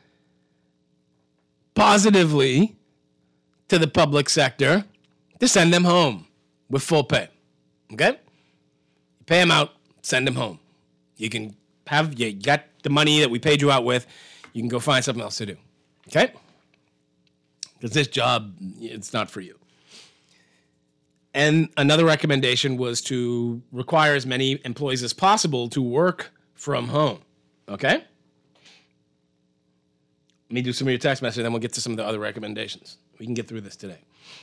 positively to the public sector, to send them home with full pay. Okay? You pay them out, send them home. You can have, you got the money that we paid you out with, you can go find something else to do. Okay? Because this job, it's not for you. And another recommendation was to require as many employees as possible to work from home. Okay? Let me do some of your text messages, then we'll get to some of the other recommendations. We can get through this today.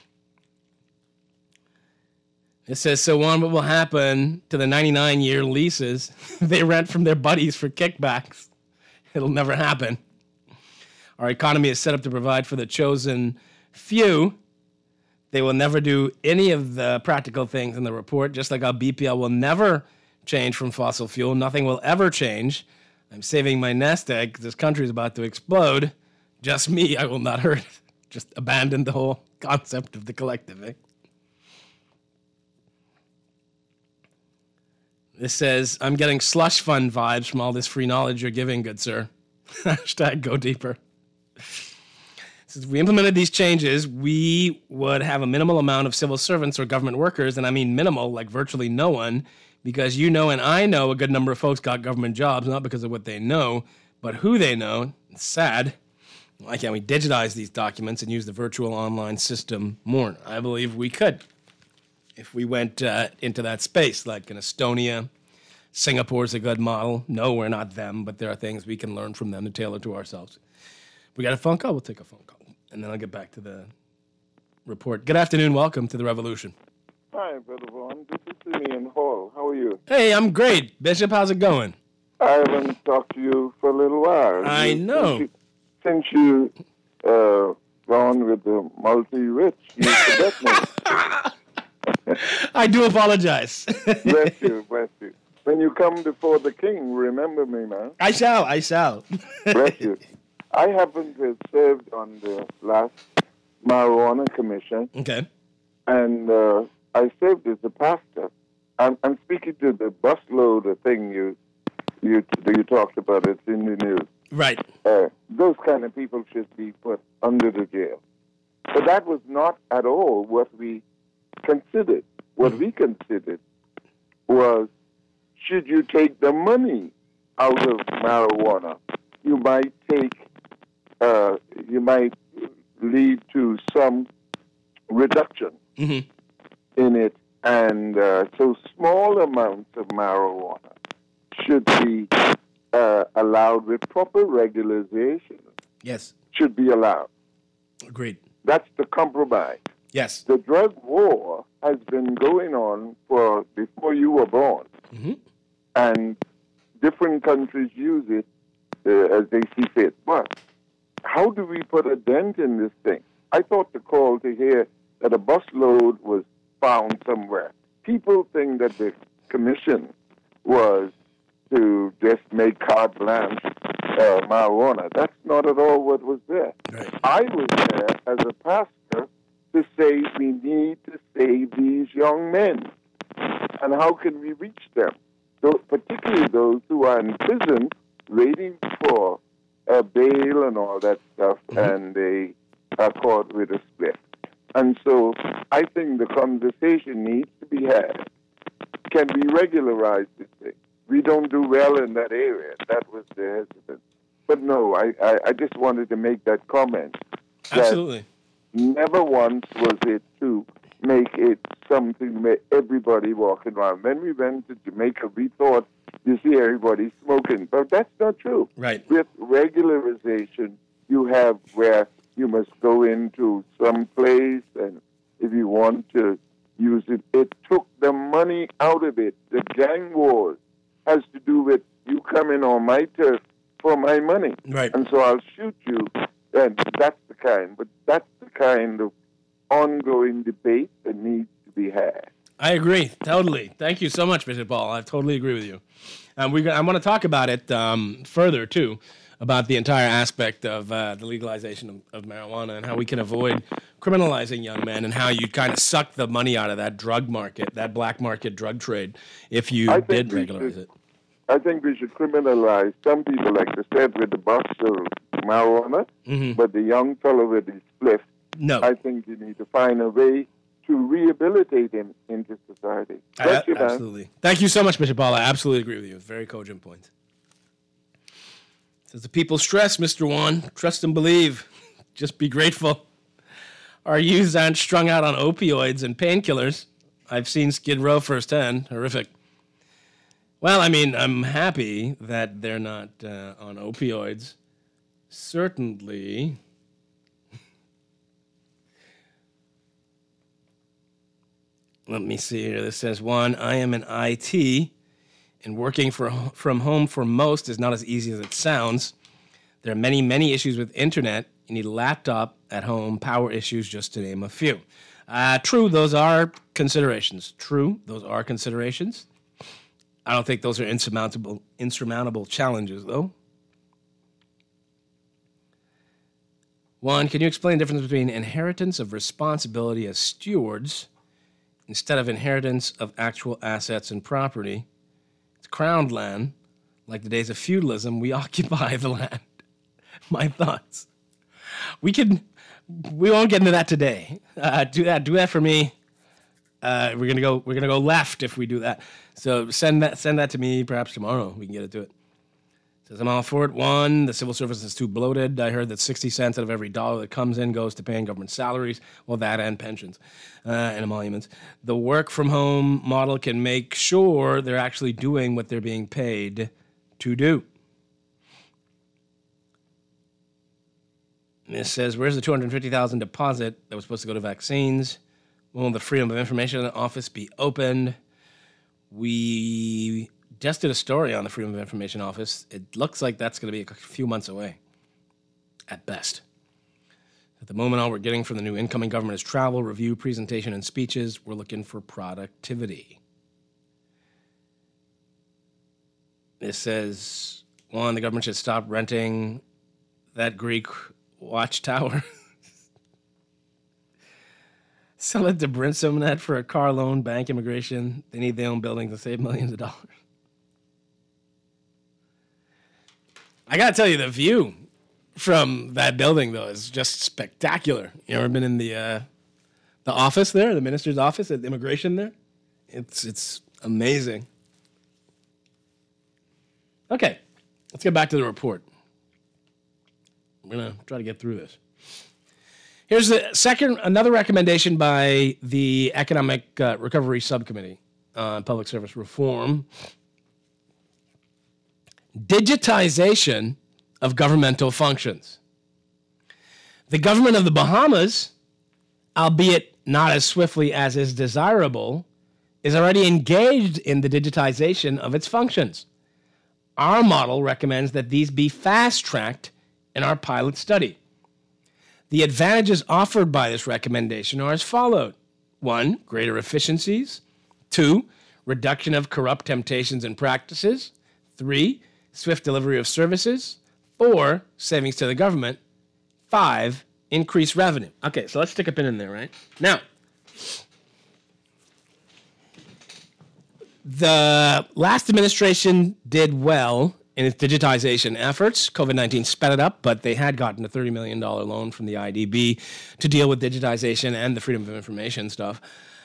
It says, so on, what will happen to the ninety-nine year leases they rent from their buddies for kickbacks? It'll never happen. Our economy is set up to provide for the chosen few. They will never do any of the practical things in the report, just like our B P L will never change from fossil fuel. Nothing will ever change. I'm saving my nest egg because this country is about to explode. Just me, I will not hurt. Just abandon the whole concept of the collective. Eh? This says, I'm getting slush fund vibes from all this free knowledge you're giving, good sir. Hashtag go deeper. If we implemented these changes, we would have a minimal amount of civil servants or government workers, and I mean minimal, like virtually no one, because you know and I know a good number of folks got government jobs, not because of what they know, but who they know. It's sad. Why can't we digitize these documents and use the virtual online system more? I believe we could if we went uh, into that space, like in Estonia. Singapore's a good model. No, we're not them, but there are things we can learn from them to tailor to ourselves. We got a phone call? We'll take a phone call. And then I'll get back to the report. Good afternoon. Welcome to the Revolution. Hi, Brother Vaughn. This is Simeon Hall. How are you? Hey, I'm great. Bishop, how's it going? I haven't talked to you for a little while. I you, know. Since you, since you uh, gone with the multi-rich, you forget me. I do apologize. Bless you, bless you. When you come before the king, remember me, man. I shall, I shall. Bless you. I happen to have served on the last marijuana commission. Okay. And uh, I served as a pastor. I'm, I'm speaking to the busload thing you you you talked about. It's in the news. Right. Uh, those kind of people should be put under the jail. But that was not at all what we considered. What mm-hmm. we considered was, should you take the money out of marijuana, you might take, uh, you might lead to some reduction mm-hmm. in it. And uh, so small amounts of marijuana should be uh, allowed with proper regularization. Yes. Should be allowed. Agreed. That's the compromise. Yes. The drug war has been going on for before you were born. Mm-hmm. And different countries use it uh, as they see fit. But how do we put a dent in this thing? I thought the call to hear that a busload was found somewhere. People think that the commission was to just make carte blanche uh, marijuana. That's not at all what was there. Right. I was there as a pastor to say we need to save these young men. And how can we reach them? Those, particularly those who are in prison waiting for uh, bail and all that stuff, Mm-hmm. and they are caught with a split. And so I think the conversation needs to be had. Can we regularize this thing? We don't do well in that area. That was the hesitance. But no, I, I, I just wanted to make that comment. That Absolutely. never once was it to make it something where everybody walking around. When we went to Jamaica, we thought you see everybody smoking. But that's not true. Right. With regularization, you have where you must go into some place, and if you want to use it, it took the money out of it. The gang wars has to do with you coming on my turf for my money. Right. And so I'll shoot you. And that's the kind, but that's the kind of ongoing debate that needs to be had. I agree, totally. Thank you so much, Bishop Paul. I totally agree with you. And we, I want to talk about it um, further, too, about the entire aspect of uh, the legalization of, of marijuana and how we can avoid criminalizing young men and how you kind of suck the money out of that drug market, that black market drug trade, if you I think did we regularize should- it. I think we should criminalize some people, like I said, with the box of marijuana, Mhm. but the young fellow with his spliff, No. I think you need to find a way to rehabilitate him into society. I- Bless you, man. absolutely. Thank you so much, Bishop Paul. I absolutely agree with you. Very cogent point. Says the people stress, Mister Juan. Trust and believe. Just be grateful. Our youths aren't strung out on opioids and painkillers. I've seen Skid Row firsthand. Horrific. Well, I mean, I'm happy that they're not uh, on opioids. Certainly. Let me see here. This says, one, I am in I T, and working for, from home for most is not as easy as it sounds. There are many, many issues with internet. You need a laptop at home, power issues, just to name a few. Uh, true, those are considerations. True, those are considerations. I don't think those are insurmountable, insurmountable challenges, though. One, can you explain the difference between inheritance of responsibility as stewards instead of inheritance of actual assets and property? It's crowned land. Like the days of feudalism, we occupy the land. My thoughts. We can, we won't get into that today. Uh, do that, do that for me. Uh, we're gonna go. We're gonna go left if we do that. So send that. Send that to me. Perhaps tomorrow we can get into it. Says I'm all for it. One, the civil service is too bloated. I heard that sixty cents out of every dollar that comes in goes to paying government salaries. Well, that and pensions uh, and emoluments. The work from home model can make sure they're actually doing what they're being paid to do. And this says, where's the two hundred fifty thousand dollars deposit that was supposed to go to vaccines? Will the Freedom of Information Office be opened? We just did a story on the Freedom of Information Office. It looks like that's going to be a few months away, at best. At the moment, all we're getting from the new incoming government is travel, review, presentation, and speeches. We're looking for productivity. It says, one, the government should stop renting that Greek watchtower. Sell it to Brinsomnet for a car loan, bank, immigration. They need their own buildings to save millions of dollars. I gotta tell you, the view from that building, though, is just spectacular. You ever been in the uh, the office there, the minister's office at immigration there? It's it's amazing. Okay, let's get back to the report. I'm gonna try to get through this. Here's the second, another recommendation by the Economic uh, Recovery Subcommittee on Public Service Reform. Digitization of governmental functions. The government of the Bahamas, albeit not as swiftly as is desirable, is already engaged in the digitization of its functions. Our model recommends that these be fast-tracked in our pilot study. The advantages offered by this recommendation are as follows. One, greater efficiencies. Two, reduction of corrupt temptations and practices. Three, swift delivery of services. Four, savings to the government. Five, increased revenue. Okay, so let's stick a pin in there, right? Now, the last administration did well in its digitization efforts. COVID nineteen sped it up, but they had gotten a thirty million dollars loan from the I D B to deal with digitization and the Freedom of Information stuff.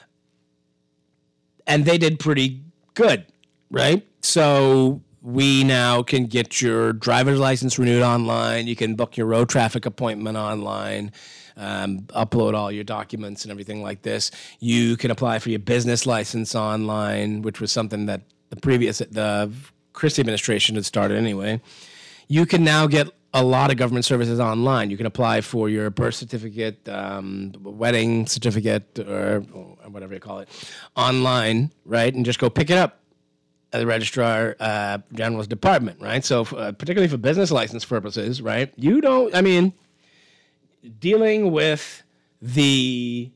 And they did pretty good, right? So we now can get your driver's license renewed online. You can book your road traffic appointment online, um, upload all your documents and everything like this. You can apply for your business license online, which was something that the previous, the Christie administration had started anyway. You can now get a lot of government services online. You can apply for your birth certificate, um, wedding certificate, or, or whatever you call it, online, right? And just go pick it up at the Registrar uh, General's department, right? So uh, particularly for business license purposes, right? You don't, I mean, dealing with the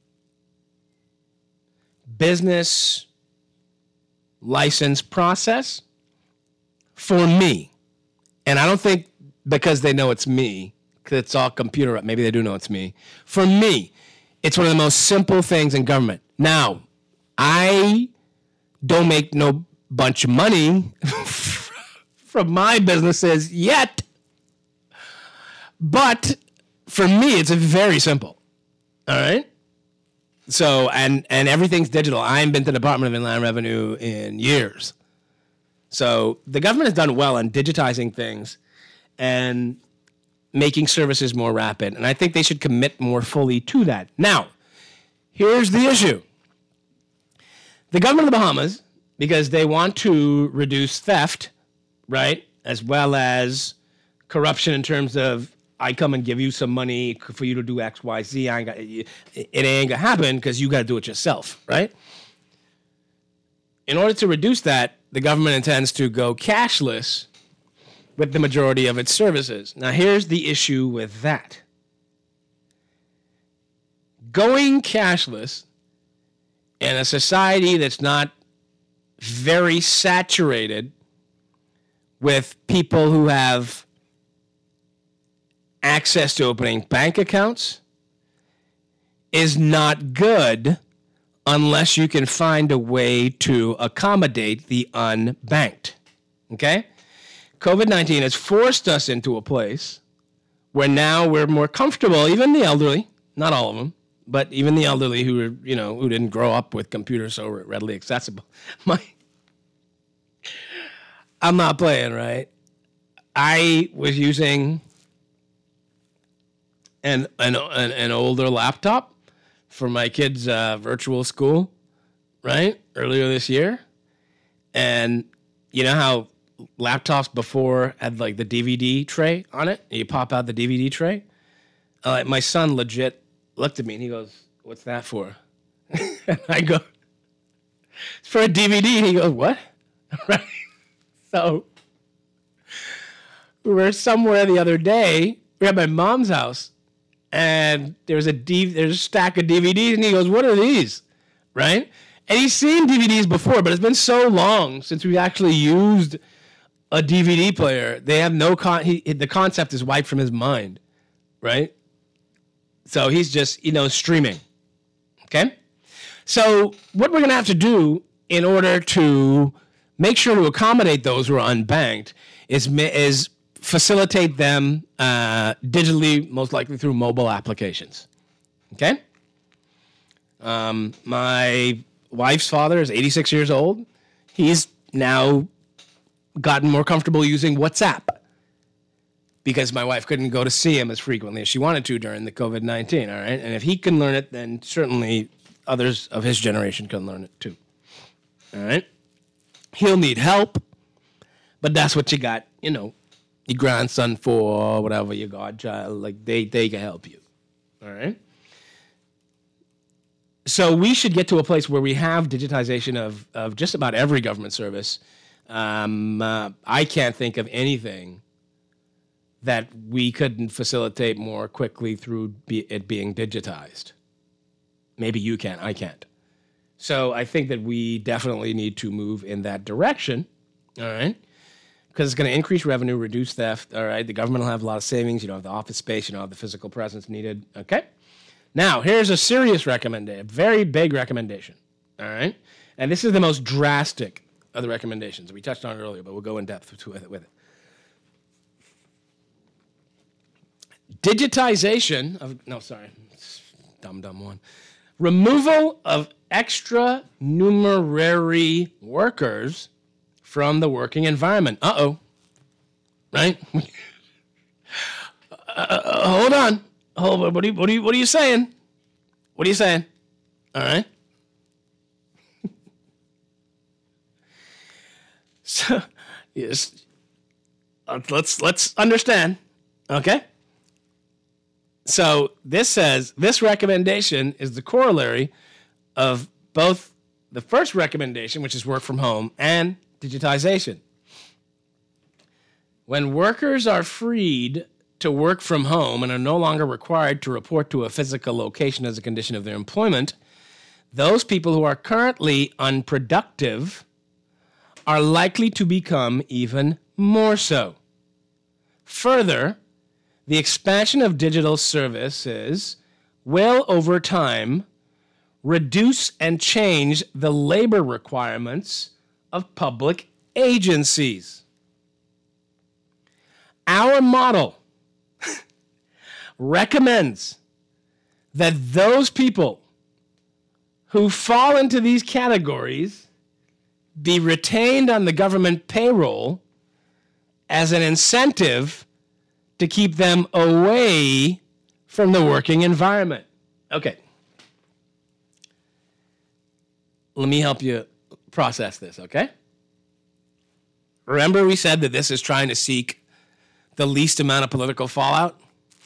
business license process for me, and I don't think because they know it's me, because it's all computer, maybe they do know it's me. For me, it's one of the most simple things in government. Now, I don't make no bunch of money from my businesses yet, but for me, it's very simple. All right? So, and and everything's digital. I haven't been to the Department of Inland Revenue in years. So the government has done well on digitizing things and making services more rapid. And I think they should commit more fully to that. Now, here's the issue. The government of the Bahamas, because they want to reduce theft, right, as well as corruption in terms of I come and give you some money for you to do X, Y, Z. I ain't got, it ain't going to happen because you got to do it yourself, right? In order to reduce that, the government intends to go cashless with the majority of its services. Now, here's the issue with that. Going cashless in a society that's not very saturated with people who have access to opening bank accounts is not good unless you can find a way to accommodate the unbanked. Okay? COVID nineteen has forced us into a place where now we're more comfortable, even the elderly, not all of them, but even the elderly who are, you know, who didn't grow up with computers so readily accessible. My, I'm not playing, right? I was using an an an, an older laptop for my kids' uh, virtual school, right, earlier this year. And you know how laptops before had, like, the D V D tray on it? You pop out the D V D tray? Uh, my son legit looked at me, and he goes, "What's that for?" And I go, "It's for a D V D." And he goes, "What?" Right? So we were somewhere the other day. We were at my mom's house, and there was a D, there's a stack of D V Ds, and he goes, "What are these?" Right? And he's seen D V Ds before, but it's been so long since we actually used a D V D player. They have no con. He, the concept is wiped from his mind, right? So he's just, you know, streaming. Okay? So what we're going to have to do in order to make sure to accommodate those who are unbanked is is facilitate them uh, digitally, most likely through mobile applications. Okay? Um, my wife's father is eighty-six years old. He's now gotten more comfortable using WhatsApp because my wife couldn't go to see him as frequently as she wanted to during the COVID nineteen, all right? And if he can learn it, then certainly others of his generation can learn it too, all right? He'll need help, but that's what you got, you know, your grandson for, whatever, your godchild, like they, they can help you, all right? So we should get to a place where we have digitization of, of just about every government service. Um, uh, I can't think of anything that we couldn't facilitate more quickly through be, it being digitized. Maybe you can, I can't. So I think that we definitely need to move in that direction, all right? Because it's going to increase revenue, reduce theft, all right? The government will have a lot of savings. You don't have the office space. You don't have the physical presence needed, okay? Now, here's a serious recommendation, a very big recommendation, all right? And this is the most drastic of the recommendations. We touched on it earlier, but we'll go in depth with it. With it. Digitization of, no, sorry, dumb, dumb one. Removal of extranumerary workers from the working environment. Uh-oh. Right? uh, hold on. Hold on. What are you, what are you, what are you saying? What are you saying? All right. So, yes. Let's, let's understand. Okay? So this says, this recommendation is the corollary of both the first recommendation, which is work from home, and digitization. When workers are freed to work from home and are no longer required to report to a physical location as a condition of their employment, those people who are currently unproductive are likely to become even more so. Further, the expansion of digital services will, over time, reduce and change the labor requirements of public agencies. Our model recommends that those people who fall into these categories be retained on the government payroll as an incentive to keep them away from the working environment. Okay. Let me help you process this, okay? Remember we said that this is trying to seek the least amount of political fallout?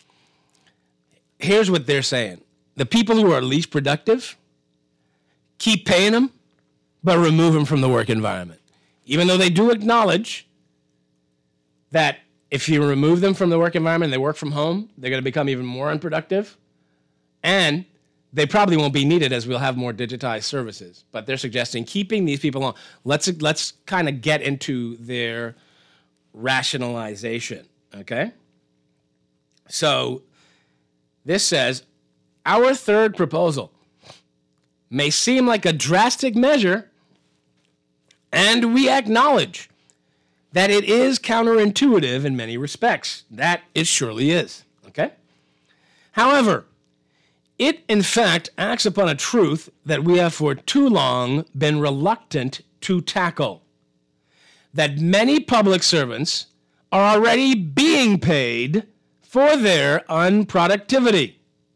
Here's what they're saying. The people who are least productive, keep paying them, but remove them from the work environment. Even though they do acknowledge that if you remove them from the work environment and they work from home, they're going to become even more unproductive. And they probably won't be needed as we'll have more digitized services. But they're suggesting keeping these people on. Let's, let's kind of get into their rationalization, okay? So this says, our third proposal may seem like a drastic measure, and we acknowledge that it is counterintuitive in many respects. That it surely is, okay? However, it in fact acts upon a truth that we have for too long been reluctant to tackle. That many public servants are already being paid for their unproductivity.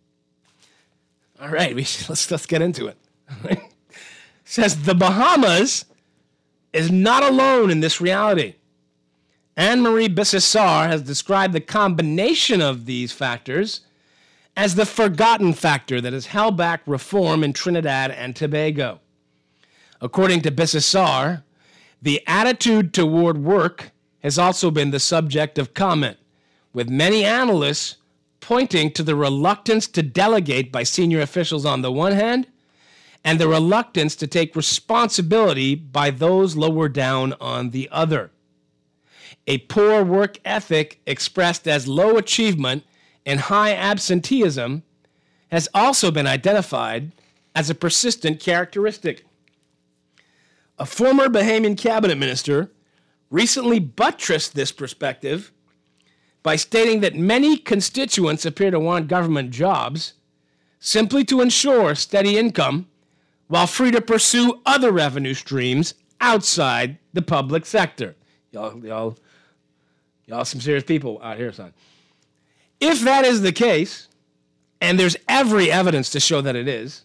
All right, we should, let's, let's get into it. It says the Bahamas is not alone in this reality. Anne-Marie Bissessar has described the combination of these factors as the forgotten factor that has held back reform in Trinidad and Tobago. According to Bissessar, the attitude toward work has also been the subject of comment, with many analysts pointing to the reluctance to delegate by senior officials on the one hand, and the reluctance to take responsibility by those lower down on the other. A poor work ethic expressed as low achievement and high absenteeism has also been identified as a persistent characteristic. A former Bahamian cabinet minister recently buttressed this perspective by stating that many constituents appear to want government jobs simply to ensure steady income while free to pursue other revenue streams outside the public sector. Y'all, y'all, y'all some serious people out here, son. If that is the case, and there's every evidence to show that it is,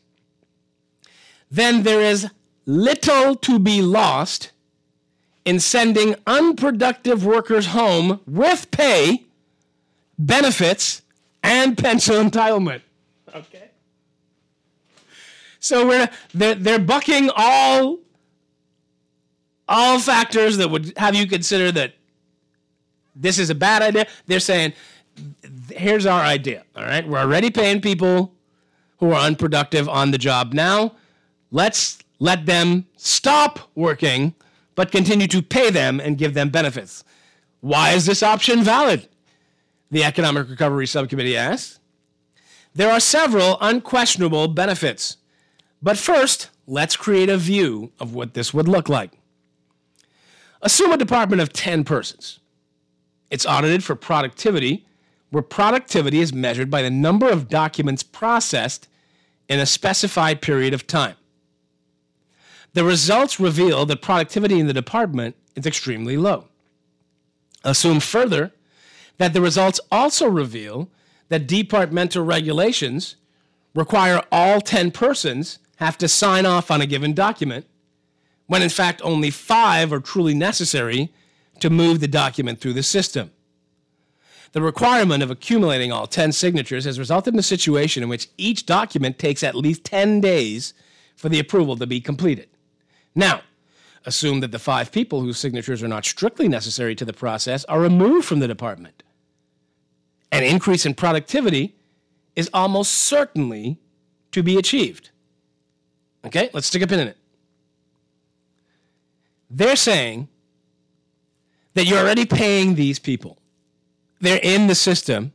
then there is little to be lost in sending unproductive workers home with pay, benefits, and pension entitlement. Okay? So we're they're, they're bucking all, all factors that would have you consider that this is a bad idea. They're saying, here's our idea, all right? We're already paying people who are unproductive on the job now. Let's let them stop working, but continue to pay them and give them benefits. Why is this option valid? The Economic Recovery Subcommittee asked. There are several unquestionable benefits. But first, let's create a view of what this would look like. Assume a department of ten persons. It's audited for productivity, where productivity is measured by the number of documents processed in a specified period of time. The results reveal that productivity in the department is extremely low. Assume further that the results also reveal that departmental regulations require all ten persons have to sign off on a given document, when in fact only five are truly necessary to move the document through the system. The requirement of accumulating all ten signatures has resulted in a situation in which each document takes at least ten days for the approval to be completed. Now, assume that the five people whose signatures are not strictly necessary to the process are removed from the department. An increase in productivity is almost certainly to be achieved. Okay, let's stick a pin in it. They're saying that you're already paying these people. They're in the system.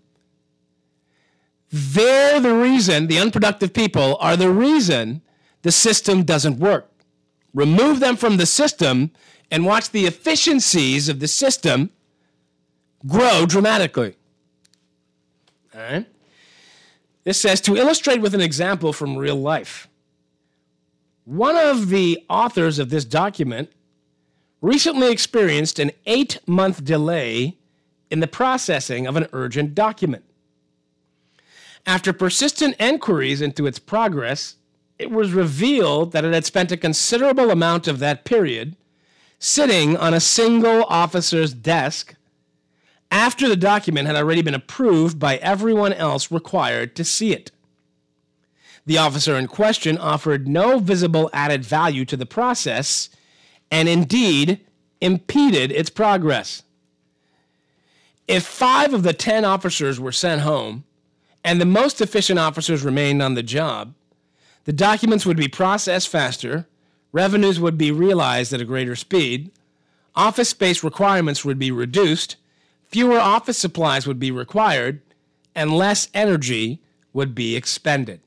They're the reason, the unproductive people are the reason the system doesn't work. Remove them from the system and watch the efficiencies of the system grow dramatically. All right? This says, to illustrate with an example from real life. One of the authors of this document recently experienced an eight-month delay in the processing of an urgent document. After persistent inquiries into its progress, it was revealed that it had spent a considerable amount of that period sitting on a single officer's desk after the document had already been approved by everyone else required to see it. The officer in question offered no visible added value to the process and indeed impeded its progress. If five of the ten officers were sent home and the most efficient officers remained on the job, the documents would be processed faster, revenues would be realized at a greater speed, office space requirements would be reduced, fewer office supplies would be required, and less energy would be expended.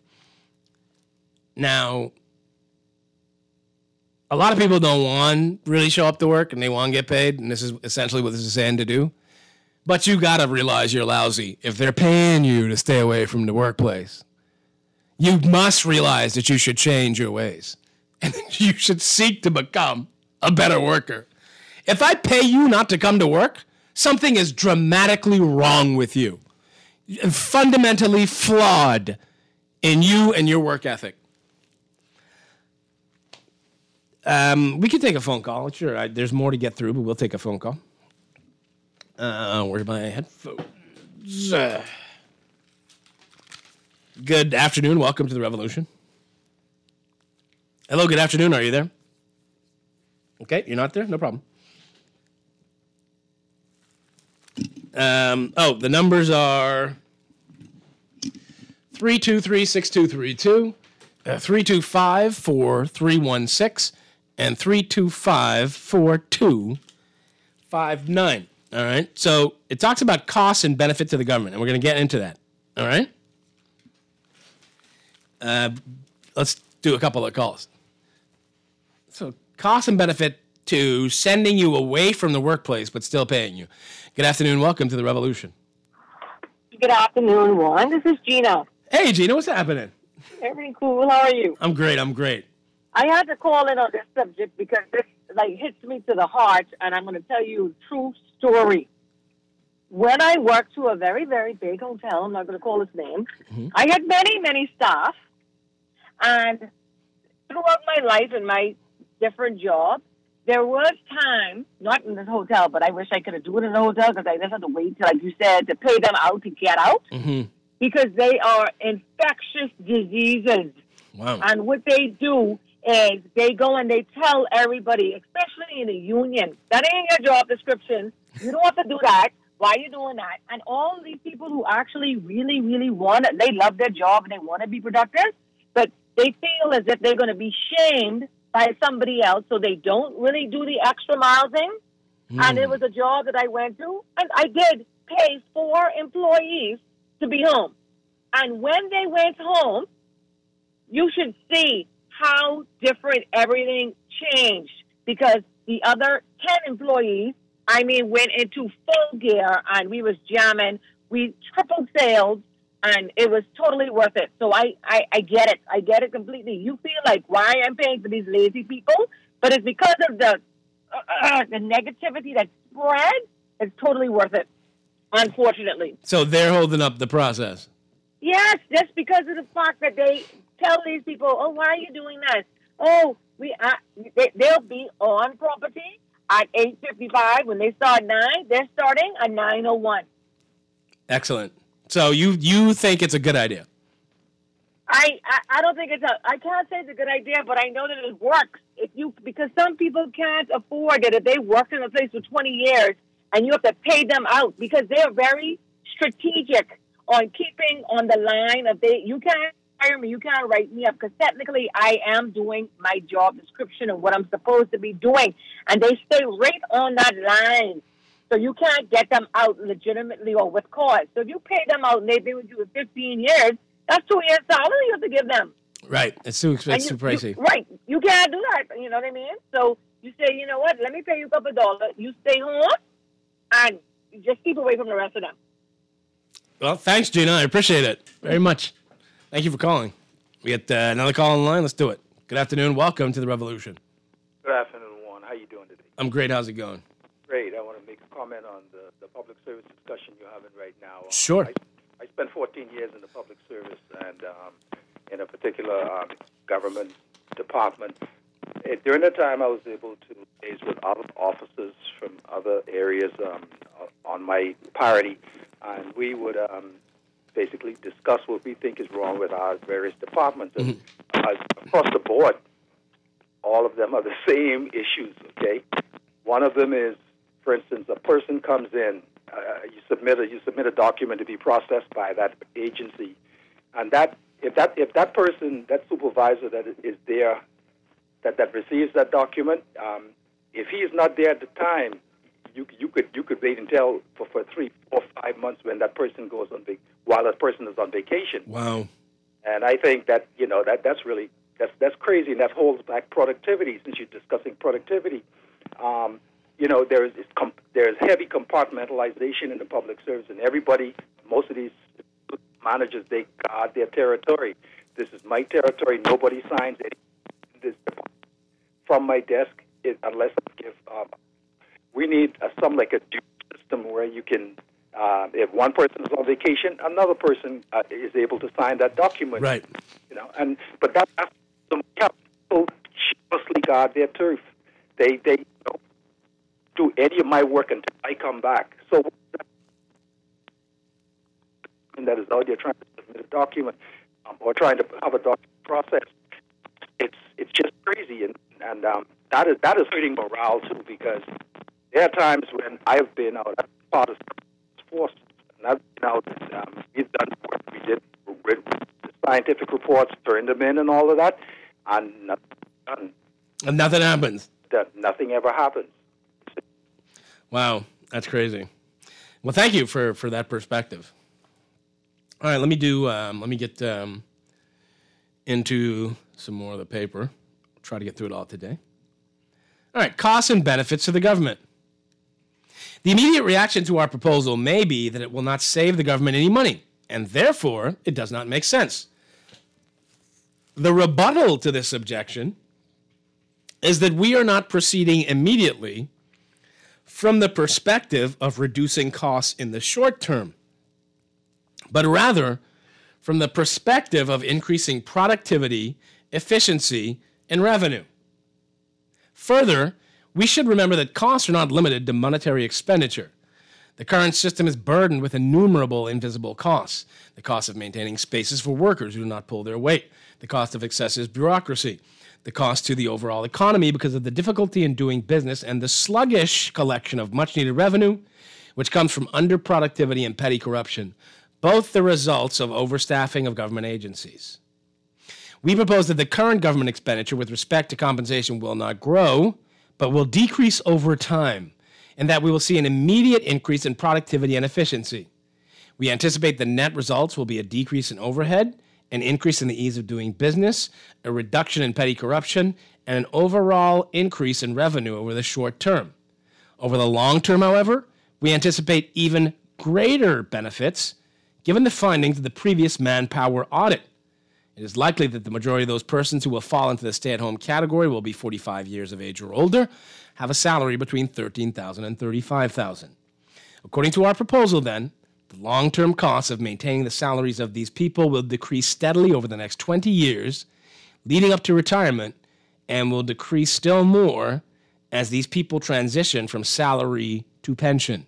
Now, a lot of people don't want to really show up to work and they want to get paid, and this is essentially what this is saying to do. But you got to realize you're lousy if they're paying you to stay away from the workplace. You must realize that you should change your ways and you should seek to become a better worker. If I pay you not to come to work, something is dramatically wrong with you. Fundamentally flawed in you and your work ethic. Um, we can take a phone call. Sure, I, there's more to get through, but we'll take a phone call. Uh, where's my headphones? Uh, good afternoon. Welcome to the Revolution. Hello, good afternoon. Are you there? Okay, you're not there? No problem. Um, oh, the numbers are three two three, six two three two, uh, three two five, four three one six, and three two five, four two five nine. All right, so it talks about costs and benefit to the government, and we're going to get into that. All right? Uh, let's do a couple of calls. So cost and benefit to sending you away from the workplace but still paying you. Good afternoon. Welcome to the Revolution. Good afternoon, Juan. This is Gina. Hey, Gina. What's happening? Everything cool. How are you? I'm great. I'm great. I had to call in on this subject because this like hits me to the heart, and I'm going to tell you a true story. When I worked to a very, very big hotel, I'm not going to call its name, mm-hmm. I had many, many staff, and throughout my life and my different jobs, there was time, not in this hotel, but I wish I could have done it in the hotel because I just had to wait, till, like you said, to pay them out to get out, mm-hmm. because they are infectious diseases. Wow. And what they do is they go and they tell everybody, especially in a union, that ain't your job description. You don't have to do that. Why are you doing that? And all these people who actually really, really want it, they love their job and they want to be productive, but they feel as if they're going to be shamed by somebody else, so they don't really do the extra miles in. Mm. And it was a job that I went to, and I did pay four employees to be home. And when they went home, you should see how different everything changed, because the other ten employees, I mean, went into full gear and we was jamming. We tripled sales and it was totally worth it. So I, I, I get it. I get it completely. You feel like, why I'm paying for these lazy people? But it's because of the uh, the negativity that spread. It's totally worth it, unfortunately. So they're holding up the process. Yes, just because of the fact that they tell these people, oh, why are you doing this? Oh, we uh, they, they'll be on property at eight fifty-five. When they start nine, they're starting at nine oh one. Excellent. So you you think it's a good idea? I, I, I don't think it's a, I can't say it's a good idea, but I know that it works. If you, because some people can't afford it. If they worked in a place for twenty years and you have to pay them out because they're very strategic on keeping on the line of they, you can't hire me, you can't write me up because technically I am doing my job description and what I'm supposed to be doing. And they stay right on that line. So you can't get them out legitimately or with cause. So if you pay them out and they've been with you for fifteen years, that's two years salary you have to give them. Right. It's too expensive, too pricey. You, right. You can't do that. You know what I mean? So you say, you know what? Let me pay you a couple of dollars. You stay home and just keep away from the rest of them. Well, thanks, Gina. I appreciate it very much. Thank you for calling. We get uh, another call on the line. Let's do it. Good afternoon. Welcome to the Revolution. Good afternoon, Juan. How you doing today? I'm great. How's it going? Great. I want to make a comment on the, the public service discussion you're having right now. Sure. I, I spent fourteen years in the public service and um, in a particular um, government department. Uh, during that time, I was able to liaise with other officers from other areas um, on my party, and we would um, basically discuss what we think is wrong with our various departments. And Mm-hmm. uh, across the board, all of them are the same issues, okay? One of them is, for instance, a person comes in, uh, you submit a you submit a document to be processed by that agency, and that if that if that person, that supervisor that is there, that, that receives that document, um, if he is not there at the time, you you could you could wait until for, for three, four, five months when that person goes on vac- while that person is on vacation. Wow. And I think that you know that that's really that's that's crazy, and that holds back productivity. Since you're discussing productivity. Um, You know, there's there's heavy compartmentalization in the public service, and everybody, most of these managers, they guard their territory. This is my territory. Nobody signs it. This from my desk, it, unless I give. Um, we need a, some like a due system where you can, uh, if one person is on vacation, another person uh, is able to sign that document. Right. You know, and but that some people shamelessly guard their turf. They they. You know, do any of my work until I come back. So that is out there trying to submit a document um, or trying to have a document process. It's it's just crazy, and and um, that is that is hurting morale too, because there are times when I've been out as part of the force, and I've been out. Um, we've done work. We did read scientific reports, turned them in, and all of that, and nothing done. And nothing happens. That nothing ever happens. Wow, that's crazy. Well, thank you for, for that perspective. All right, let me do. Um, let me get um, into some more of the paper. Try to get through it all today. All right, costs and benefits to the government. The immediate reaction to our proposal may be that it will not save the government any money, and therefore it does not make sense. The rebuttal to this objection is that we are not proceeding immediately from the perspective of reducing costs in the short term, but rather from the perspective of increasing productivity, efficiency, and revenue. Further, we should remember that costs are not limited to monetary expenditure. The current system is burdened with innumerable invisible costs: the cost of maintaining spaces for workers who do not pull their weight, the cost of excessive bureaucracy, the cost to the overall economy because of the difficulty in doing business, and the sluggish collection of much-needed revenue, which comes from underproductivity and petty corruption, both the results of overstaffing of government agencies. We propose that the current government expenditure with respect to compensation will not grow, but will decrease over time, and that we will see an immediate increase in productivity and efficiency. We anticipate the net results will be a decrease in overhead, an increase in the ease of doing business, a reduction in petty corruption, and an overall increase in revenue over the short term. Over the long term, however, we anticipate even greater benefits given the findings of the previous manpower audit. It is likely that the majority of those persons who will fall into the stay-at-home category will be forty-five years of age or older, have a salary between thirteen thousand dollars and thirty-five thousand dollars. According to our proposal, then, the long-term costs of maintaining the salaries of these people will decrease steadily over the next twenty years, leading up to retirement, and will decrease still more as these people transition from salary to pension.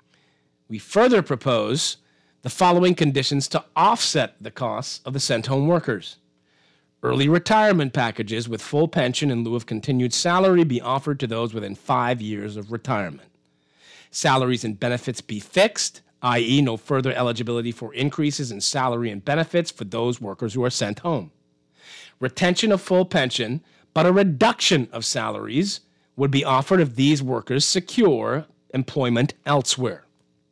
We further propose the following conditions to offset the costs of the sent-home workers. Early retirement packages with full pension in lieu of continued salary be offered to those within five years of retirement. Salaries and benefits be fixed, that is, no further eligibility for increases in salary and benefits for those workers who are sent home. Retention of full pension, but a reduction of salaries would be offered if these workers secure employment elsewhere.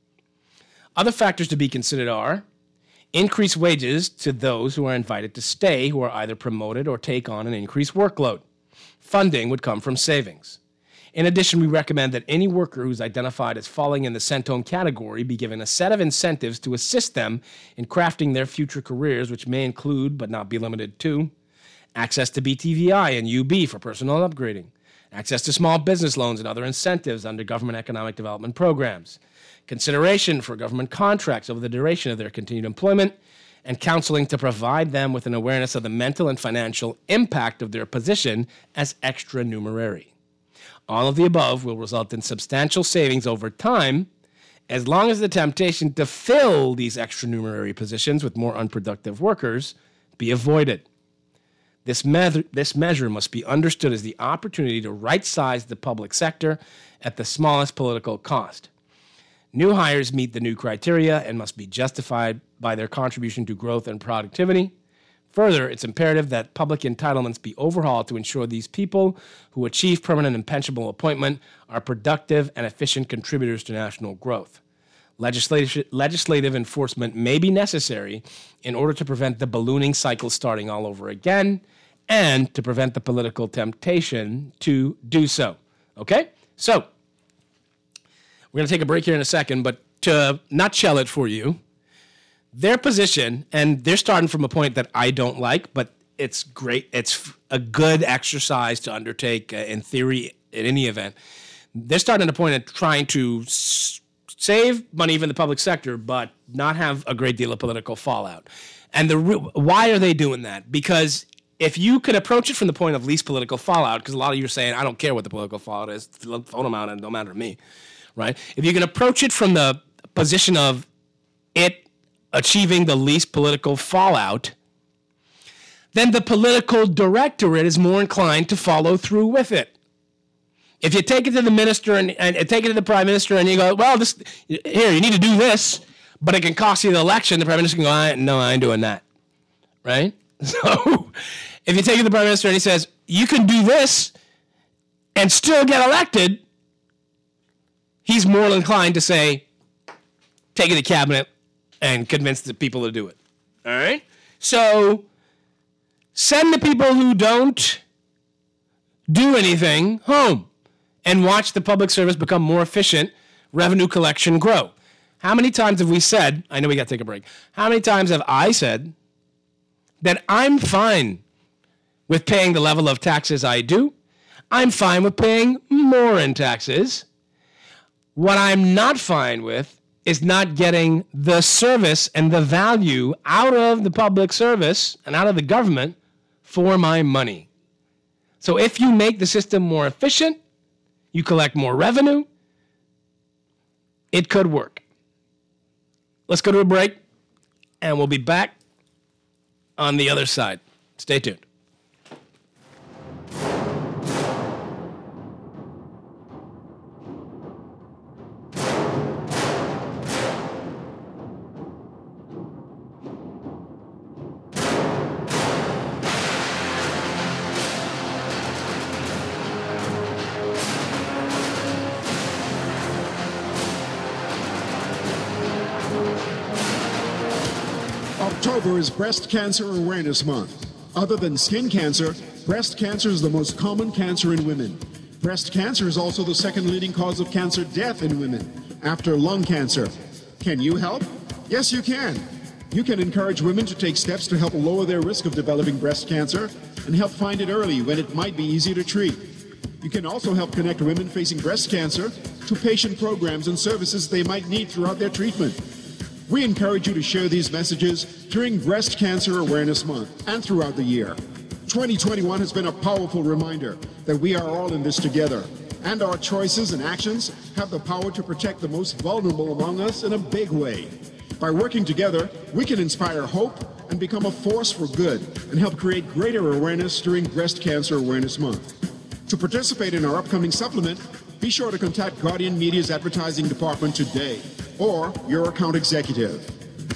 Other factors to be considered are increased wages to those who are invited to stay who are either promoted or take on an increased workload. Funding would come from savings. In addition, we recommend that any worker who's identified as falling in the sent-home category be given a set of incentives to assist them in crafting their future careers, which may include, but not be limited to, access to B T V I and U B for personal upgrading, access to small business loans and other incentives under government economic development programs, consideration for government contracts over the duration of their continued employment, and counseling to provide them with an awareness of the mental and financial impact of their position as extranumerary. All of the above will result in substantial savings over time, as long as the temptation to fill these extranumerary positions with more unproductive workers be avoided. This, me- this measure must be understood as the opportunity to right-size the public sector at the smallest political cost. New hires meet the new criteria and must be justified by their contribution to growth and productivity. Further, it's imperative that public entitlements be overhauled to ensure these people who achieve permanent and pensionable appointment are productive and efficient contributors to national growth. Legislative, legislative enforcement may be necessary in order to prevent the ballooning cycle starting all over again and to prevent the political temptation to do so. Okay? So, we're going to take a break here in a second, but to nutshell it for you, their position, and they're starting from a point that I don't like, but it's great. It's a good exercise to undertake uh, in theory in any event. They're starting at a point of trying to s- save money from the public sector, but not have a great deal of political fallout. And the re- why are they doing that? Because if you could approach it from the point of least political fallout, because a lot of you are saying, I don't care what the political fallout is, vote them out and it don't matter to me. Right? If you can approach it from the position of it achieving the least political fallout, then the political directorate is more inclined to follow through with it. If you take it to the minister and, and take it to the prime minister and you go, well, this here, you need to do this, but it can cost you the election, the prime minister can go, I, no, I ain't doing that. Right? So if you take it to the prime minister and he says, you can do this and still get elected, he's more inclined to say, take it to cabinet and convince the people to do it. All right? So send the people who don't do anything home and watch the public service become more efficient, revenue collection grow. How many times have we said, I know we got to take a break, how many times have I said that I'm fine with paying the level of taxes I do? I'm fine with paying more in taxes. What I'm not fine with is not getting the service and the value out of the public service and out of the government for my money. So if you make the system more efficient, you collect more revenue, it could work. Let's go to a break, and we'll be back on the other side. Stay tuned. October is Breast Cancer Awareness Month. Other than skin cancer, breast cancer is the most common cancer in women. Breast cancer is also the second leading cause of cancer death in women, after lung cancer. Can you help? Yes, you can. You can encourage women to take steps to help lower their risk of developing breast cancer and help find it early when it might be easy to treat. You can also help connect women facing breast cancer to patient programs and services they might need throughout their treatment. We encourage you to share these messages during Breast Cancer Awareness Month and throughout the year. twenty twenty-one has been a powerful reminder that we are all in this together, and our choices and actions have the power to protect the most vulnerable among us in a big way. By working together, we can inspire hope and become a force for good and help create greater awareness during Breast Cancer Awareness Month. To participate in our upcoming supplement, be sure to contact Guardian Media's advertising department today or your account executive.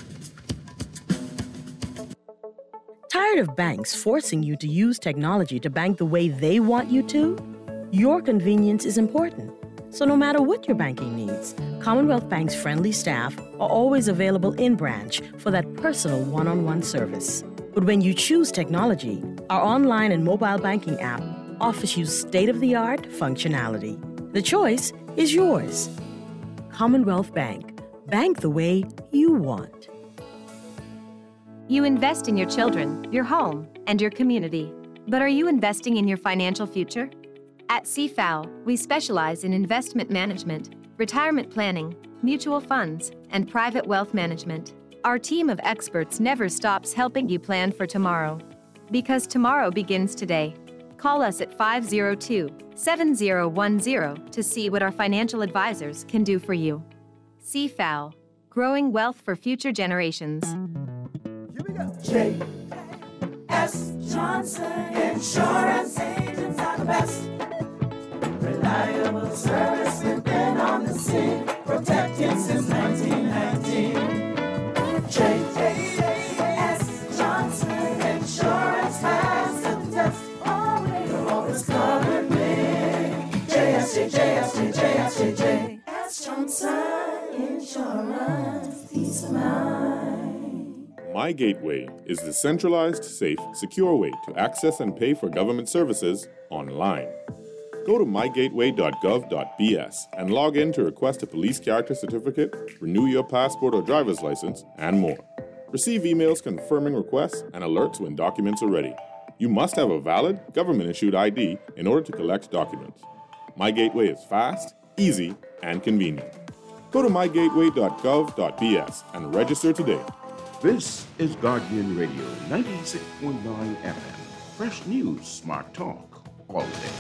Tired of banks forcing you to use technology to bank the way they want you to? Your convenience is important. So no matter what your banking needs, Commonwealth Bank's friendly staff are always available in branch for that personal one-on-one service. But when you choose technology, our online and mobile banking app offers you state-of-the-art functionality. The choice is yours. Commonwealth Bank. Bank the way you want. You invest in your children, your home, and your community. But are you investing in your financial future? At C F A L, we specialize in investment management, retirement planning, mutual funds, and private wealth management. Our team of experts never stops helping you plan for tomorrow. Because tomorrow begins today. Call us at five oh two, seven oh one oh to see what our financial advisors can do for you. C F A L, growing wealth for future generations. J S Johnson Insurance Agents are the best. Reliable service, we've been on the scene, protecting since nineteen nineteen. J S Johnson Insurance has the test. You'll always cover me. J S J, J S J, J S J, J S Johnson Insurance, peace of mind. My Gateway is the centralized, safe, secure way to access and pay for government services online. Go to my gateway dot gov dot b s and log in to request a police character certificate, renew your passport or driver's license, and more. Receive emails confirming requests and alerts when documents are ready. You must have a valid, government-issued I D in order to collect documents. My Gateway is fast, easy, and convenient. Go to my gateway dot gov dot b s and register today. This is Guardian Radio ninety-six point nine F M. Fresh news, smart talk, all day.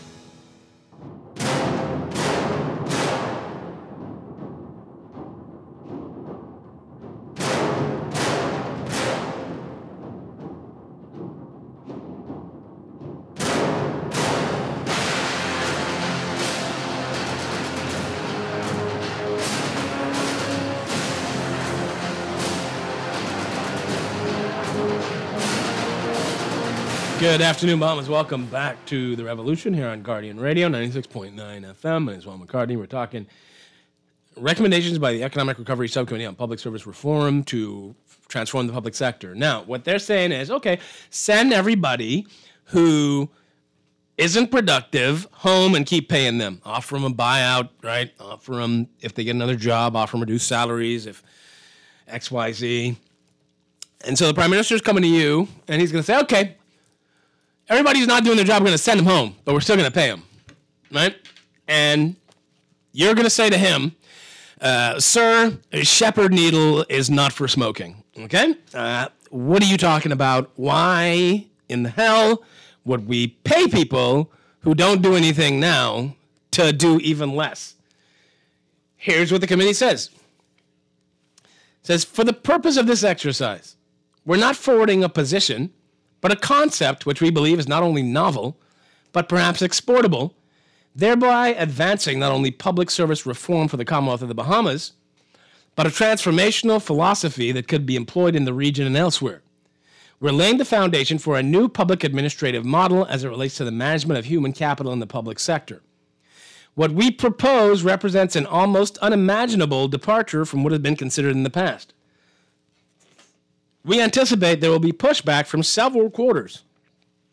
Good afternoon, Bahamas. Welcome back to The Revolution here on Guardian Radio, ninety-six point nine F M. My name is Juan McCartney. We're talking recommendations by the Economic Recovery Subcommittee on Public Service Reform to transform the public sector. Now, what they're saying is, okay, send everybody who isn't productive home and keep paying them. Offer them a buyout, right? Offer them, if they get another job, offer them reduced salaries, if X, Y, Z. And so the Prime Minister's coming to you, and he's going to say, okay, everybody who's not doing their job, we're going to send them home, but we're still going to pay them, right? And you're going to say to him, uh, sir, a shepherd needle is not for smoking, okay? Uh, what are you talking about? Why in the hell would we pay people who don't do anything now to do even less? Here's what the committee says. It says, for the purpose of this exercise, we're not forwarding a position, but a concept which we believe is not only novel, but perhaps exportable, thereby advancing not only public service reform for the Commonwealth of the Bahamas, but a transformational philosophy that could be employed in the region and elsewhere. We're laying the foundation for a new public administrative model as it relates to the management of human capital in the public sector. What we propose represents an almost unimaginable departure from what has been considered in the past. We anticipate there will be pushback from several quarters.